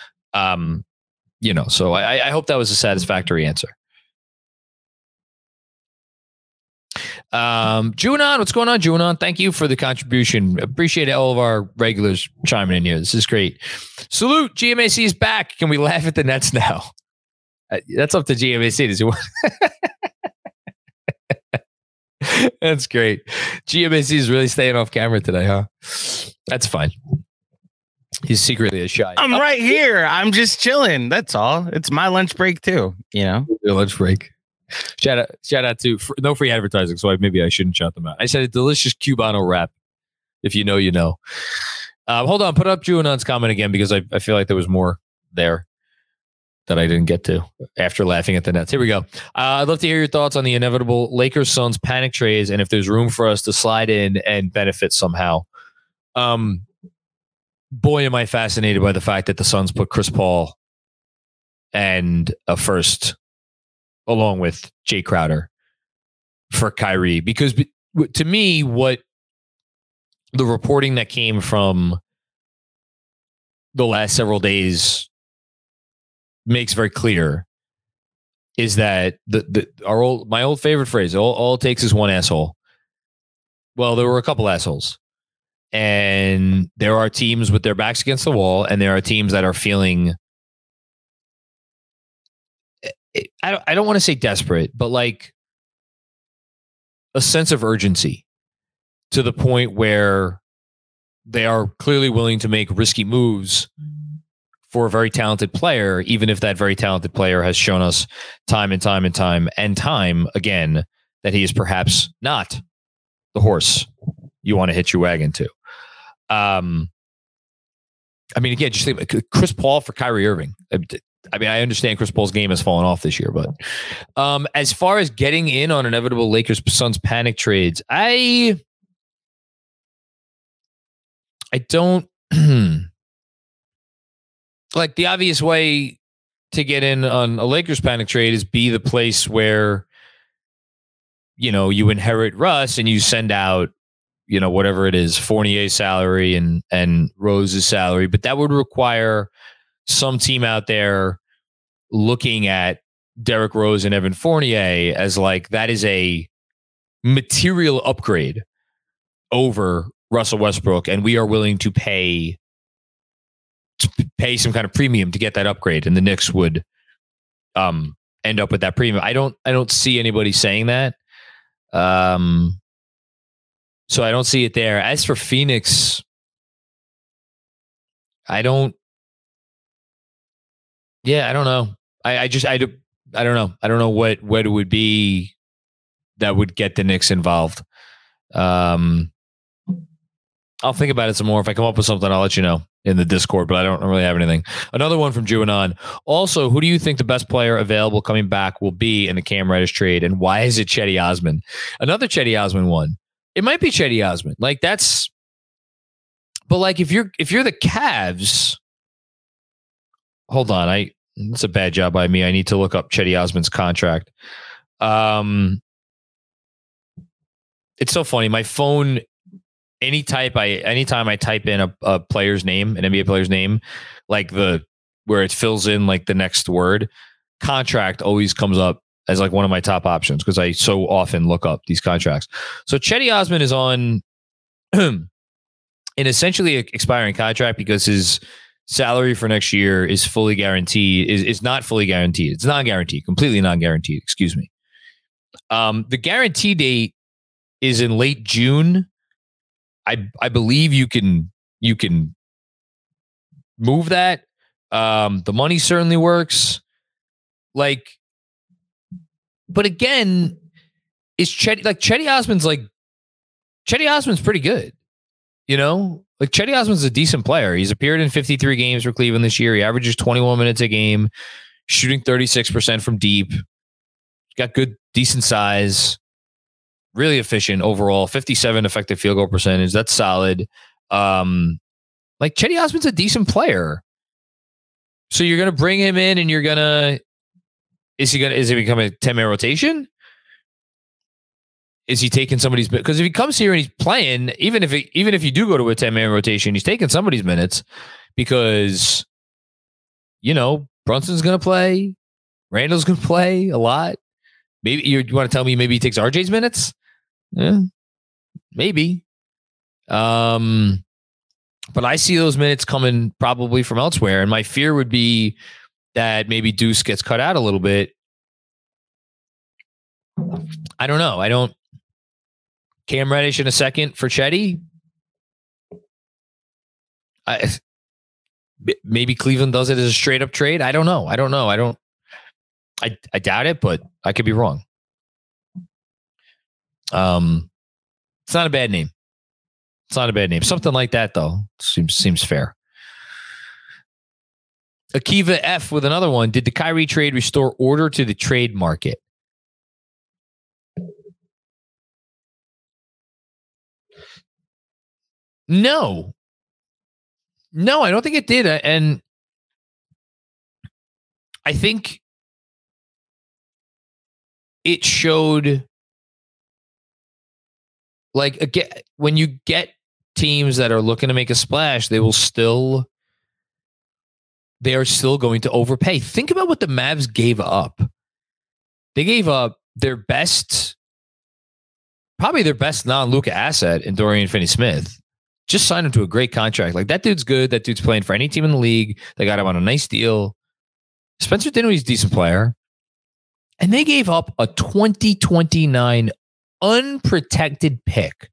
Speaker 2: So I hope that was a satisfactory answer. Juanon, what's going on, Juanon? Thank you for the contribution. Appreciate all of our regulars chiming in here. This is great. Salute, GMAC is back. Can we laugh at the Nets now? That's up to GMAC. Does he want? That's great. GMAC is really staying off camera today, huh? That's fine. He's secretly a shy.
Speaker 3: I'm right here. I'm just chilling. That's all. It's my lunch break too. Your
Speaker 2: lunch break. Shout out to no free advertising, so maybe I shouldn't shout them out. I said a delicious Cubano wrap. If you know, you know. Hold on, put up Juanon's comment again because I feel like there was more there that I didn't get to after laughing at the Nets. Here we go. I'd love to hear your thoughts on the inevitable Lakers-Suns panic trades and if there's room for us to slide in and benefit somehow. Boy, am I fascinated by the fact that the Suns put Chris Paul and a first along with Jay Crowder for Kyrie, because to me, what the reporting that came from the last several days makes very clear is that my old favorite phrase, all it takes is one asshole. Well, there were a couple assholes, and there are teams with their backs against the wall, and there are teams that are feeling, I don't want to say desperate, but like a sense of urgency to the point where they are clearly willing to make risky moves for a very talented player, even if that very talented player has shown us time and time again that he is perhaps not the horse you want to hitch your wagon to. Again, just think Chris Paul for Kyrie Irving. I understand Chris Paul's game has fallen off this year, but as far as getting in on inevitable Lakers-Suns panic trades, I don't like the obvious way to get in on a Lakers panic trade is be the place where, you inherit Russ and you send out whatever it is, Fournier's salary and Rose's salary, but that would require some team out there looking at Derrick Rose and Evan Fournier as like that is a material upgrade over Russell Westbrook, and we are willing to pay some kind of premium to get that upgrade, and the Knicks would end up with that premium. I don't see anybody saying that. So I don't see it there. As for Phoenix, I don't know. I don't know. I don't know what it would be that would get the Knicks involved. I'll think about it some more. If I come up with something, I'll let you know in the Discord, but I don't really have anything. Another one from Juanon. Also, who do you think the best player available coming back will be in the Cam Reddish trade, and why is it Cedi Osman? Another Cedi Osman one. It might be Cedi Osman. Like that's, but like if you're the Cavs, hold on, it's a bad job by me. I need to look up Cedi Osman's contract. It's so funny. My phone, anytime I type in a player's name, an NBA player's name, like where it fills in like the next word, contract always comes up as like one of my top options because I so often look up these contracts. So Cedi Osman is on an essentially expiring contract because his salary for next year is fully guaranteed. Is not fully guaranteed. It's non-guaranteed, completely non-guaranteed. Excuse me. The guarantee date is in late June. I believe you can move that. The money certainly works. Like, but again, is Cedi Osman's pretty good. Like Cedi Osman's a decent player. He's appeared in 53 games for Cleveland this year. He averages 21 minutes a game, shooting 36% from deep. Got good, decent size. Really efficient overall. 57 effective field goal percentage. That's solid. Like Cedi Osman's a decent player. So you're gonna bring him in, and is it become a 10-man rotation? Is he taking somebody's, because if he comes here and he's playing, even if you do go to a 10-man rotation, he's taking somebody's minutes because, Brunson's going to play. Randall's going to play a lot. Maybe you want to tell me maybe he takes RJ's minutes? Yeah, maybe. But I see those minutes coming probably from elsewhere. And my fear would be that maybe Deuce gets cut out a little bit. I don't know. Cam Reddish in a second for Cedi. Maybe Cleveland does it as a straight up trade. I don't know. I doubt it, but I could be wrong. It's not a bad name. Something like that though seems fair. Akiva F with another one. Did the Kyrie trade restore order to the trade market? No, I don't think it did. And I think it showed, like, again, when you get teams that are looking to make a splash, they are still going to overpay. Think about what the Mavs gave up. They gave up probably their best non-Luka asset in Dorian Finney-Smith. Just signed him to a great contract. Like, that dude's good. That dude's playing for any team in the league. They got him on a nice deal. Spencer Dinwiddie's a decent player. And they gave up a 2029 unprotected pick.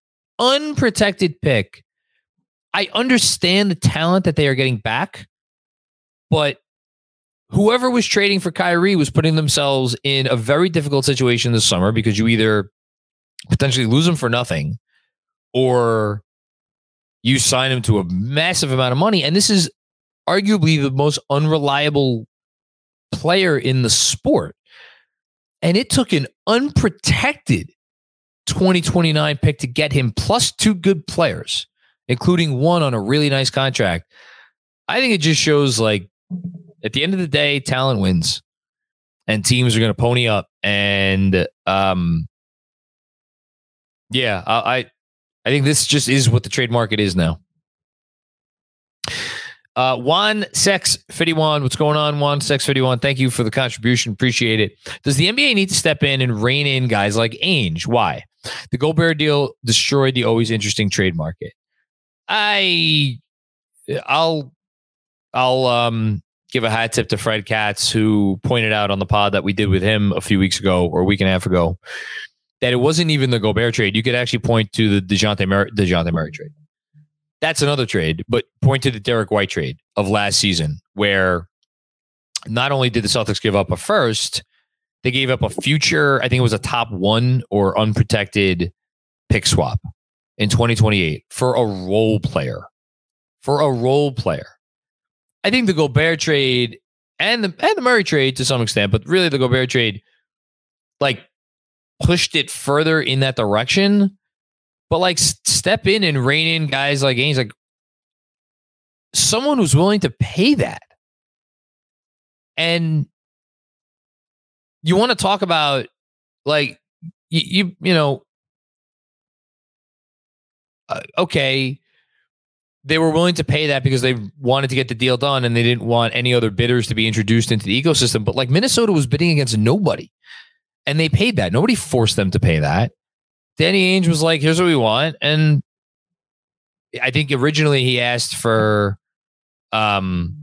Speaker 2: I understand the talent that they are getting back, but whoever was trading for Kyrie was putting themselves in a very difficult situation this summer because you either potentially lose him for nothing or you sign him to a massive amount of money. And this is arguably the most unreliable player in the sport. And it took an unprotected 2029 pick to get him, plus two good players, including one on a really nice contract. I think it just shows, like, at the end of the day, talent wins. And teams are going to pony up. And I think this just is what the trade market is now. Juan Sex 51, what's going on, Juan Sex 51? Thank you for the contribution. Appreciate it. Does the NBA need to step in and rein in guys like Ainge? Why? The Gobert deal destroyed the always interesting trade market. I'll give a hat tip to Fred Katz, who pointed out on the pod that we did with him a few weeks ago or a week and a half ago that it wasn't even the Gobert trade. You could actually point to the DeJounte Murray trade. That's another trade, but point to the Derek White trade of last season, where not only did the Celtics give up a first, they gave up a future, I think it was a top 1 or unprotected pick swap in 2028 for a role player. I think the Gobert trade and the Murray trade to some extent, but really the Gobert trade like pushed it further in that direction. But like step in and rein in guys like Ainge, like someone who's willing to pay that. And you want to talk about like you know, okay, they were willing to pay that because they wanted to get the deal done and they didn't want any other bidders to be introduced into the ecosystem. But like Minnesota was bidding against nobody and they paid that. Nobody forced them to pay that. Danny Ainge was like, here's what we want. And I think originally he asked for, who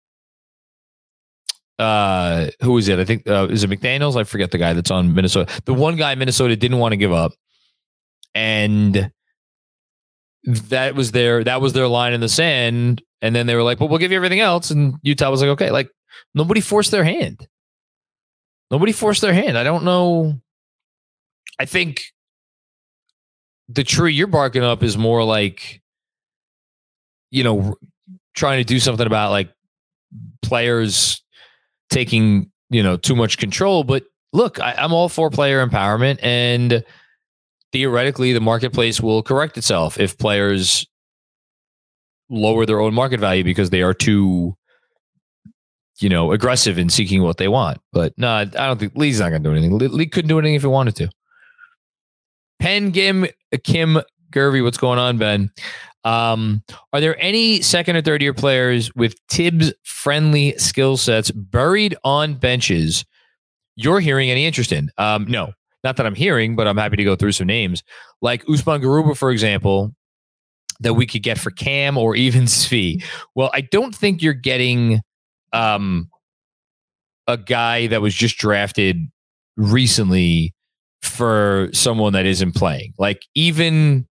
Speaker 2: is it? I think, is it McDaniels? I forget the guy that's on Minnesota. The one guy Minnesota didn't want to give up. And that was their line in the sand. And then they were like, well, we'll give you everything else. And Utah was like, okay, like nobody forced their hand. I don't know. I think the tree you're barking up is more like, you know, trying to do something about like players taking, you know, too much control. But look, I'm all for player empowerment, and theoretically the marketplace will correct itself if players lower their own market value because they are too, you know, aggressive in seeking what they want. But no, I don't think Lee's not going to do anything. Lee couldn't do anything if he wanted to. Kim Gervy, what's going on, Ben? Are there any second or third year players with Tibbs friendly skill sets buried on benches you're hearing any interest in? No, not that I'm hearing, but I'm happy to go through some names like Usman Garuba, for example, that we could get for Cam or even Svi. Well, I don't think you're getting a guy that was just drafted recently for someone that isn't playing. Like even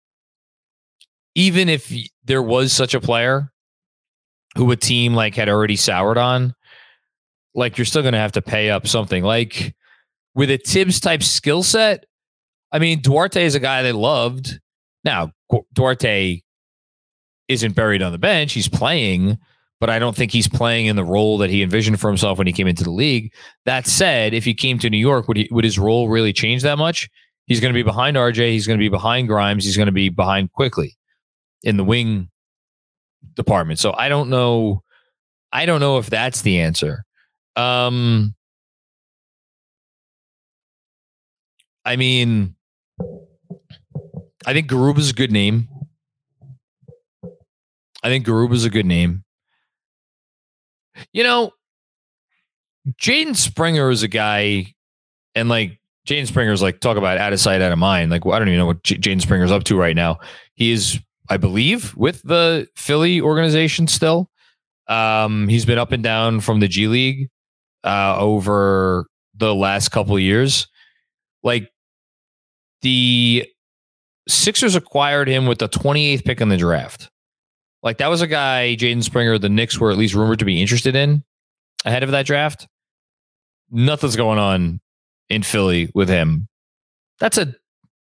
Speaker 2: if there was such a player who a team like had already soured on, like you're still going to have to pay up something. Like with a Tibbs type skill set, I mean, Duarte is a guy they loved. Now, Duarte isn't buried on the bench. He's playing, but I don't think he's playing in the role that he envisioned for himself when he came into the league. That said, if he came to New York, would his role really change that much? He's going to be behind RJ. He's going to be behind Grimes. He's going to be behind Quickly in the wing department. So I don't know if that's the answer. I mean, I think Garuba's a good name. You know, Jaden Springer is a guy, and like Jaden Springer's like, talk about out of sight, out of mind. Like, well, I don't even know what Jaden Springer's up to right now. He is, I believe, with the Philly organization still. He's been up and down from the G League over the last couple of years. Like the Sixers acquired him with the 28th pick in the draft. Like that was a guy, Jaden Springer, the Knicks were at least rumored to be interested in ahead of that draft. Nothing's going on in Philly with him. That's a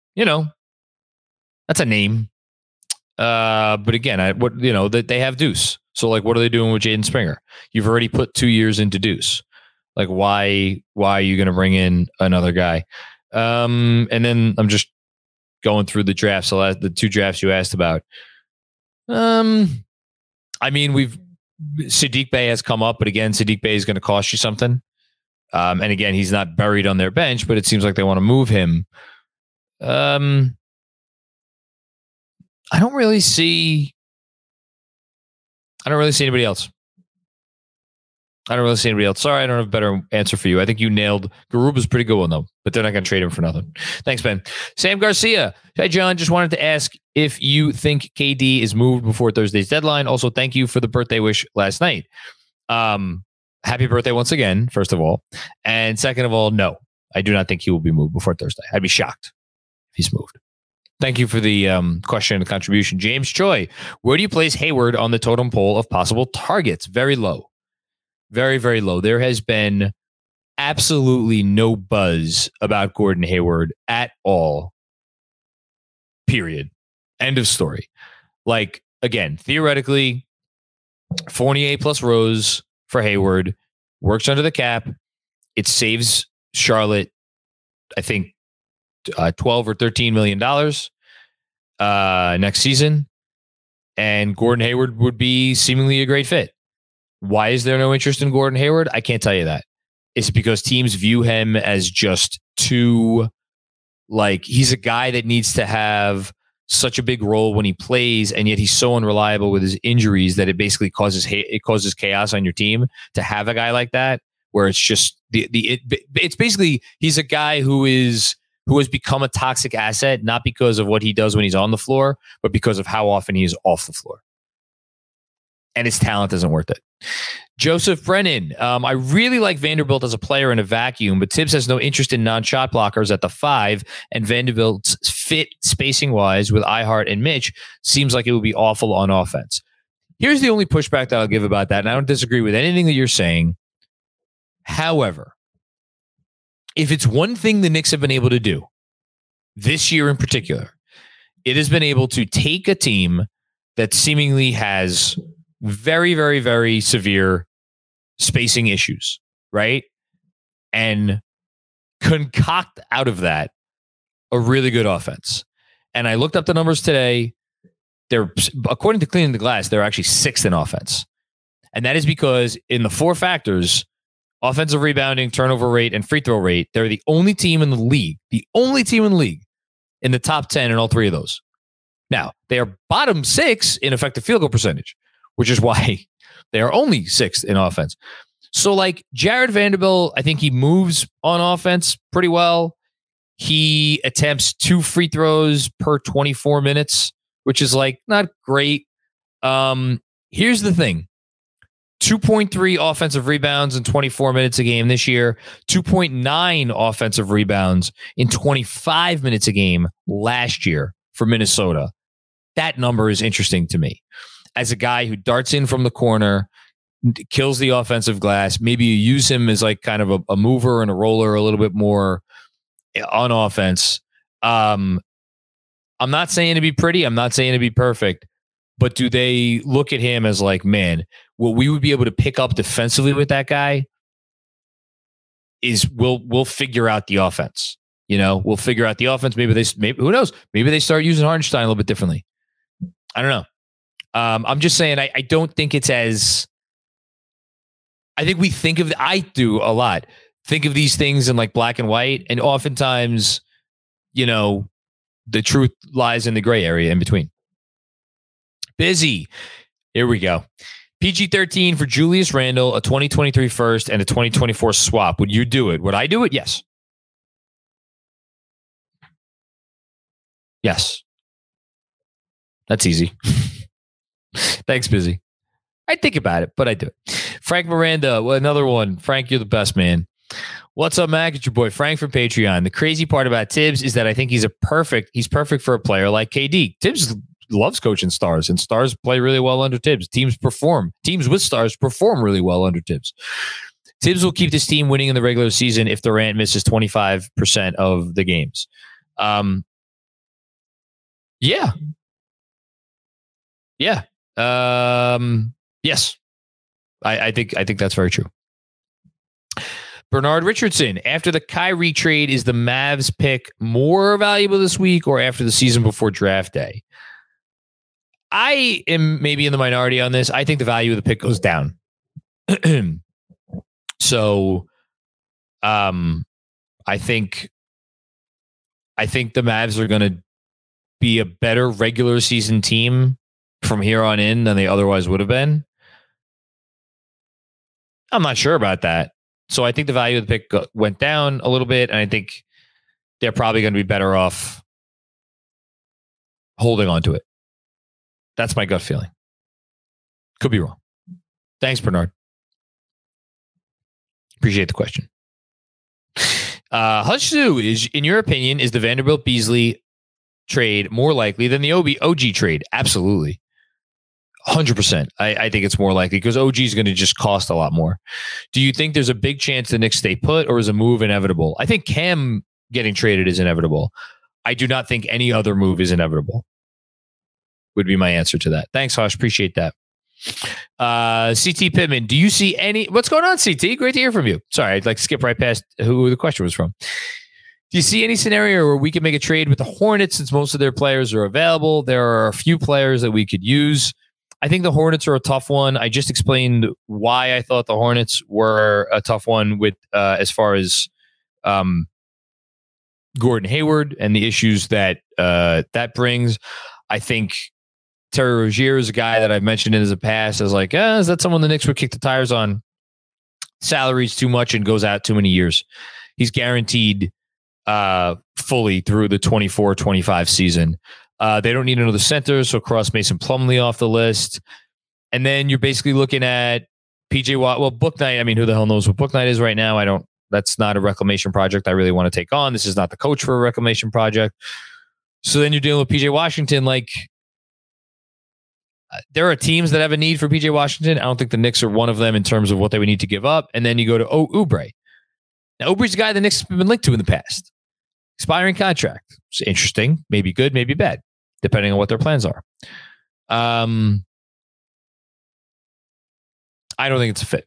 Speaker 2: name. But again, that they have Deuce. So like, what are they doing with Jaden Springer? You've already put 2 years into Deuce. Like, why are you going to bring in another guy? And then I'm just going through the drafts. So the 2 drafts you asked about. I mean, Sadiq Bey has come up, but again, Sadiq Bey is going to cost you something. And again, he's not buried on their bench, but it seems like they want to move him. I don't really see anybody else. Sorry, I don't have a better answer for you. I think you nailed Garuba's pretty good one, though, but they're not going to trade him for nothing. Thanks, Ben. Sam Garcia. Hi, John. Just wanted to ask if you think KD is moved before Thursday's deadline. Also, thank you for the birthday wish last night. Happy birthday once again, first of all. And second of all, no, I do not think he will be moved before Thursday. I'd be shocked if he's moved. Thank you for the question and the contribution. James Choi, where do you place Hayward on the totem pole of possible targets? Very low. Very, very low. There has been absolutely no buzz about Gordon Hayward at all. Period. End of story. Like, again, theoretically, Fournier plus Rose for Hayward works under the cap. It saves Charlotte, I think, $12 or $13 million next season. And Gordon Hayward would be seemingly a great fit. Why is there no interest in Gordon Hayward? I can't tell you that. It's because teams view him as just too, like, he's a guy that needs to have such a big role when he plays, and yet he's so unreliable with his injuries that it basically causes chaos on your team to have a guy like that, where it's just it's basically he's a guy who has become a toxic asset, not because of what he does when he's on the floor, but because of how often he is off the floor. And his talent isn't worth it. Joseph Brennan. I really like Vanderbilt as a player in a vacuum, but Tibbs has no interest in non-shot blockers at the 5, and Vanderbilt's fit spacing-wise with iHeart and Mitch seems like it would be awful on offense. Here's the only pushback that I'll give about that, and I don't disagree with anything that you're saying. However, if it's one thing the Knicks have been able to do this year in particular, it has been able to take a team that seemingly has very, very, very severe spacing issues, right? And concoct out of that a really good offense. And I looked up the numbers today. They're, according to Cleaning the Glass, they're actually 6th in offense. And that is because in the 4 factors, offensive rebounding, turnover rate, and free throw rate, they're the only team in the league in the top 10 in all 3 of those. Now, they are bottom 6 in effective field goal percentage, which is why they are only 6th in offense. So, like, Jared Vanderbilt, I think he moves on offense pretty well. He attempts 2 free throws per 24 minutes, which is, like, not great. Here's the thing. 2.3 offensive rebounds in 24 minutes a game this year. 2.9 offensive rebounds in 25 minutes a game last year for Minnesota. That number is interesting to me. As a guy who darts in from the corner, kills the offensive glass, maybe you use him as like kind of a mover and a roller a little bit more on offense. I'm not saying to be pretty. I'm not saying to be perfect. But do they look at him as like, man, what we would be able to pick up defensively with that guy is we'll figure out the offense. You know, we'll figure out the offense. Maybe who knows? Maybe they start using Hartenstein a little bit differently. I don't know. I'm just saying, I don't think it's as, I think we think of, I do a lot, think of these things in like black and white. And oftentimes, you know, the truth lies in the gray area in between. Busy. Here we go. PG-13 for Julius Randle, a 2023 first and a 2024 swap. Would you do it? Would I do it? Yes. Yes. That's easy. Thanks, Busy. I'd think about it, but I do it. Frank Miranda, another one. Frank, you're the best, man. What's up, Mac? It's your boy Frank from Patreon. The crazy part about Tibbs is that I think he's perfect for a player like KD. Tibbs loves coaching stars, and stars play really well under Tibbs. Teams with stars perform really well under Tibbs. Tibbs will keep this team winning in the regular season if Durant misses 25% of the games. Yeah. Yes. I think that's very true. Bernard Richardson, after the Kyrie trade, is the Mavs pick more valuable this week or after the season before draft day? I am maybe in the minority on this. I think the value of the pick goes down. So, I think the Mavs are going to be a better regular season team from here on in than they otherwise would have been? I'm not sure about that. So I think the value of the pick went down a little bit, and I think they're probably going to be better off holding on to it. That's my gut feeling. Could be wrong. Thanks, Bernard. Appreciate the question. Hush Zoo, in your opinion, is the Vanderbilt Beasley trade more likely than the OG trade? Absolutely. 100%. I think it's more likely because OG is going to just cost a lot more. Do you think there's a big chance the Knicks stay put, or is a move inevitable? I think Cam getting traded is inevitable. I do not think any other move is inevitable. Would be my answer to that. Thanks, Hush. Appreciate that. CT Pittman, do you see any... What's going on, CT? Great to hear from you. Sorry, I'd like to skip right past who the question was from. Do you see any scenario where we can make a trade with the Hornets since most of their players are available? There are a few players that we could use. I think the Hornets are a tough one. I just explained why I thought the Hornets were a tough one with as far as Gordon Hayward and the issues that that brings. I think Terry Rozier is a guy that I've mentioned in the past as like, is that someone the Knicks would kick the tires on? Salary's too much and goes out too many years. He's guaranteed fully through the 24-25 season. They don't need another center, so cross Mason Plumlee off the list. And then you're basically looking at PJ Watt. Well, Bouknight, I mean, who the hell knows what Bouknight is right now? That's not a reclamation project I really want to take on. This is not the coach for a reclamation project. So then you're dealing with PJ Washington. Like, there are teams that have a need for PJ Washington. I don't think the Knicks are one of them in terms of what they would need to give up. And then you go to Oubre. Now, Oubre's a guy the Knicks have been linked to in the past. Expiring contract. It's interesting. Maybe good, maybe bad, depending on what their plans are. I don't think it's a fit.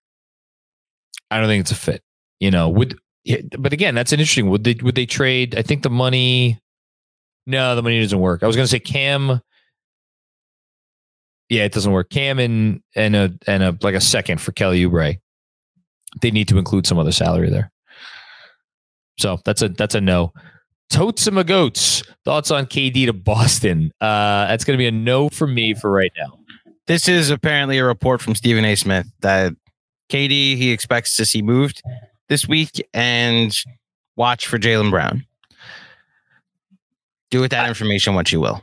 Speaker 2: You know, but again, that's an interesting. Would they trade? I think the money. No, the money doesn't work. I was going to say Cam. Yeah, it doesn't work. Cam and a like a second for Kelly Oubre. They need to include some other salary there. So that's a no. Totes and Goats, thoughts on KD to Boston? That's going to be a no for me for right now.
Speaker 3: This is apparently a report from Stephen A. Smith that KD he expects to see moved this week, and watch for Jaylen Brown. Do with that information what you will.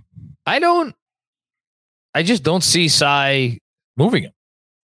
Speaker 2: I just don't see Sai moving him.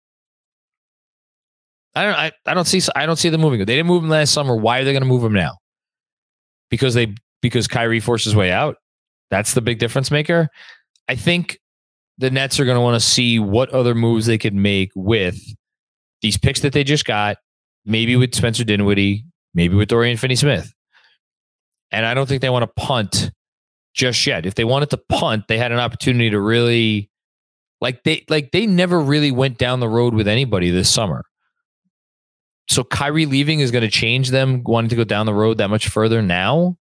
Speaker 2: I don't see them moving him. They didn't move him last summer. Why are they going to move him now? Because Kyrie forced his way out. That's the big difference maker. I think the Nets are going to want to see what other moves they could make with these picks that they just got. Maybe with Spencer Dinwiddie, maybe with Dorian Finney-Smith. And I don't think they want to punt just yet. If they wanted to punt, they had an opportunity to really they never really went down the road with anybody this summer. So Kyrie leaving is going to change them wanting to go down the road that much further now.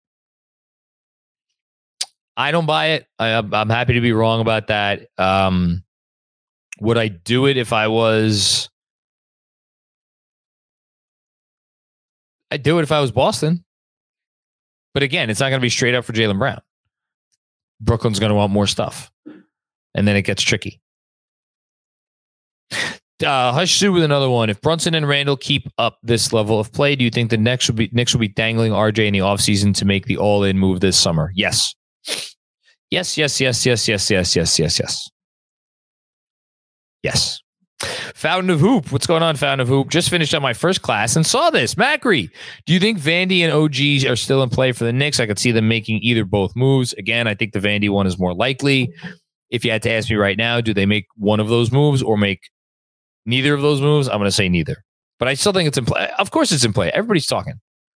Speaker 2: I don't buy it. I'm happy to be wrong about that. Would I do it if I was... I'd do it if I was Boston. But again, it's not going to be straight up for Jaylen Brown. Brooklyn's going to want more stuff. And then it gets tricky. Hush Sue with another one. If Brunson and Randall keep up this level of play, do you think the Knicks will be dangling RJ in the offseason to make the all-in move this summer? Yes. Yes. Yes. Fountain of Hoop. What's going on, Fountain of Hoop? Just finished up my first class and saw this. Macri, do you think Vandy and OG are still in play for the Knicks? I could see them making either both moves. Again, I think the Vandy one is more likely. If you had to ask me right now, do they make one of those moves or make neither of those moves? I'm going to say neither. But I still think it's in play. Of course it's in play. Everybody's talking.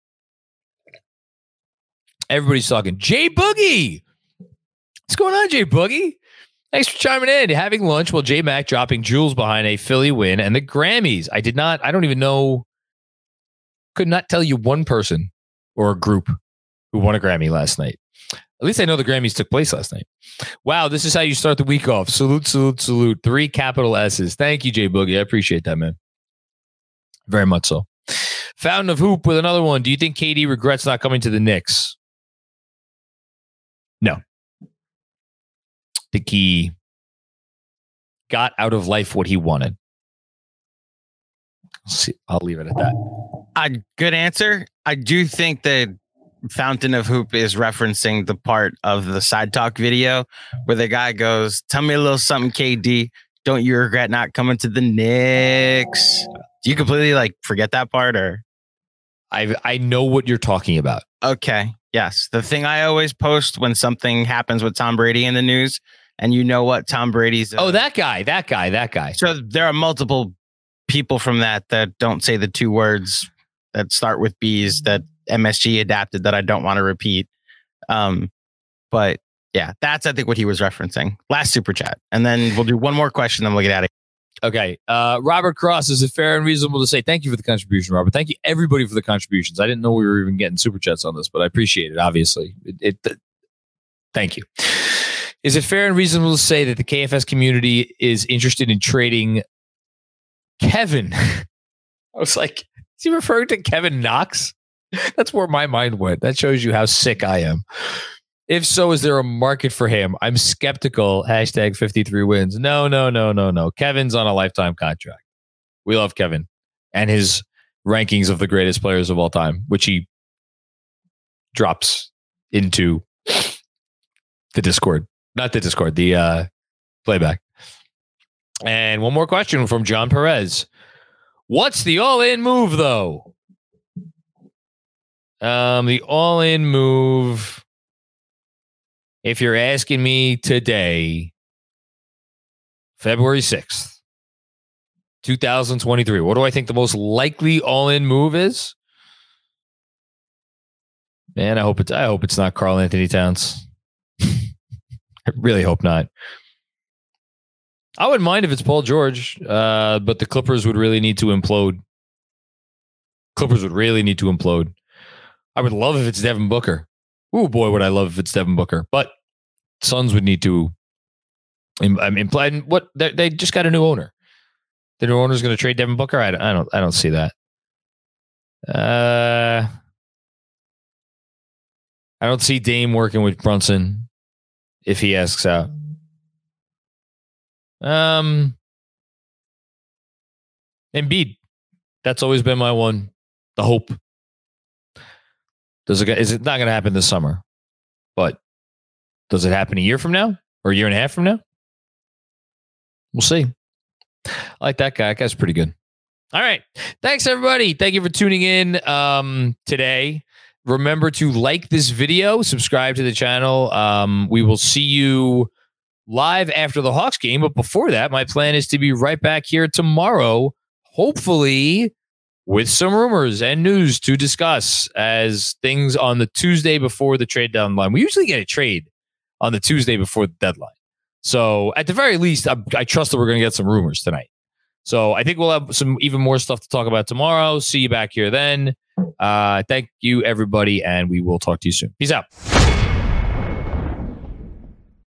Speaker 2: Jay Boogie. What's going on, Jay Boogie? Thanks for chiming in. Having lunch while J Mac dropping jewels behind a Philly win and the Grammys. I don't even know. Could not tell you one person or a group who won a Grammy last night. At least I know the Grammys took place last night. Wow, this is how you start the week off. Salute, salute, salute. 3 capital S's. Thank you, Jay Boogie. I appreciate that, man. Very much so. Fountain of Hoop with another one. Do you think KD regrets not coming to the Knicks? No. think he got out of life what he wanted. I'll leave it at that.
Speaker 3: A good answer. I do think that Fountain of Hoop is referencing the part of the Side Talk video where the guy goes, "Tell me a little something, KD. Don't you regret not coming to the Knicks?" Do you completely like forget that part, or?
Speaker 2: I know what you're talking about.
Speaker 3: Okay. Yes. The thing I always post when something happens with Tom Brady in the news, and you know what Tom Brady's.
Speaker 2: That guy.
Speaker 3: So there are multiple people from that don't say the two words that start with B's that MSG adapted that I don't want to repeat. But yeah, that's, I think, what he was referencing. Last super chat. And then we'll do one more question, then we'll get out of here.
Speaker 2: Okay. Robert Cross, is it fair and reasonable to say thank you for the contribution, Robert? Thank you, everybody, for the contributions. I didn't know we were even getting super chats on this, but I appreciate it, obviously. Thank you. Is it fair and reasonable to say that the KFS community is interested in trading Kevin? I was like, is he referring to Kevin Knox? That's where my mind went. That shows you how sick I am. If so, is there a market for him? I'm skeptical. Hashtag 53 wins. No. Kevin's on a lifetime contract. We love Kevin and his rankings of the greatest players of all time, which he drops into the Discord. Not the Discord, the playback. And one more question from John Perez. What's the all-in move, though? The all-in move, if you're asking me today, February 6th, 2023, what do I think the most likely all-in move is? Man, I hope it's not Karl Anthony Towns. I really hope not. I wouldn't mind if it's Paul George, but the Clippers would really need to implode. I would love if it's Devin Booker. Ooh, boy, would I love if it's Devin Booker. But Suns would need to imply what they just got a new owner. The new owner's going to trade Devin Booker. I don't see that. I don't see Dame working with Brunson if he asks out. Embiid. That's always been my one. The hope. Is it not going to happen this summer? But does it happen a year from now or a year and a half from now? We'll see. I like that guy. That guy's pretty good. All right. Thanks, everybody. Thank you for tuning in today. Remember to like this video, subscribe to the channel. We will see you live after the Hawks game. But before that, my plan is to be right back here tomorrow, hopefully with some rumors and news to discuss as things on the Tuesday before the trade deadline. We usually get a trade on the Tuesday before the deadline. So at the very least, I trust that we're going to get some rumors tonight. So I think we'll have some even more stuff to talk about tomorrow. See you back here then. Thank you, everybody, and we will talk to you soon. Peace out.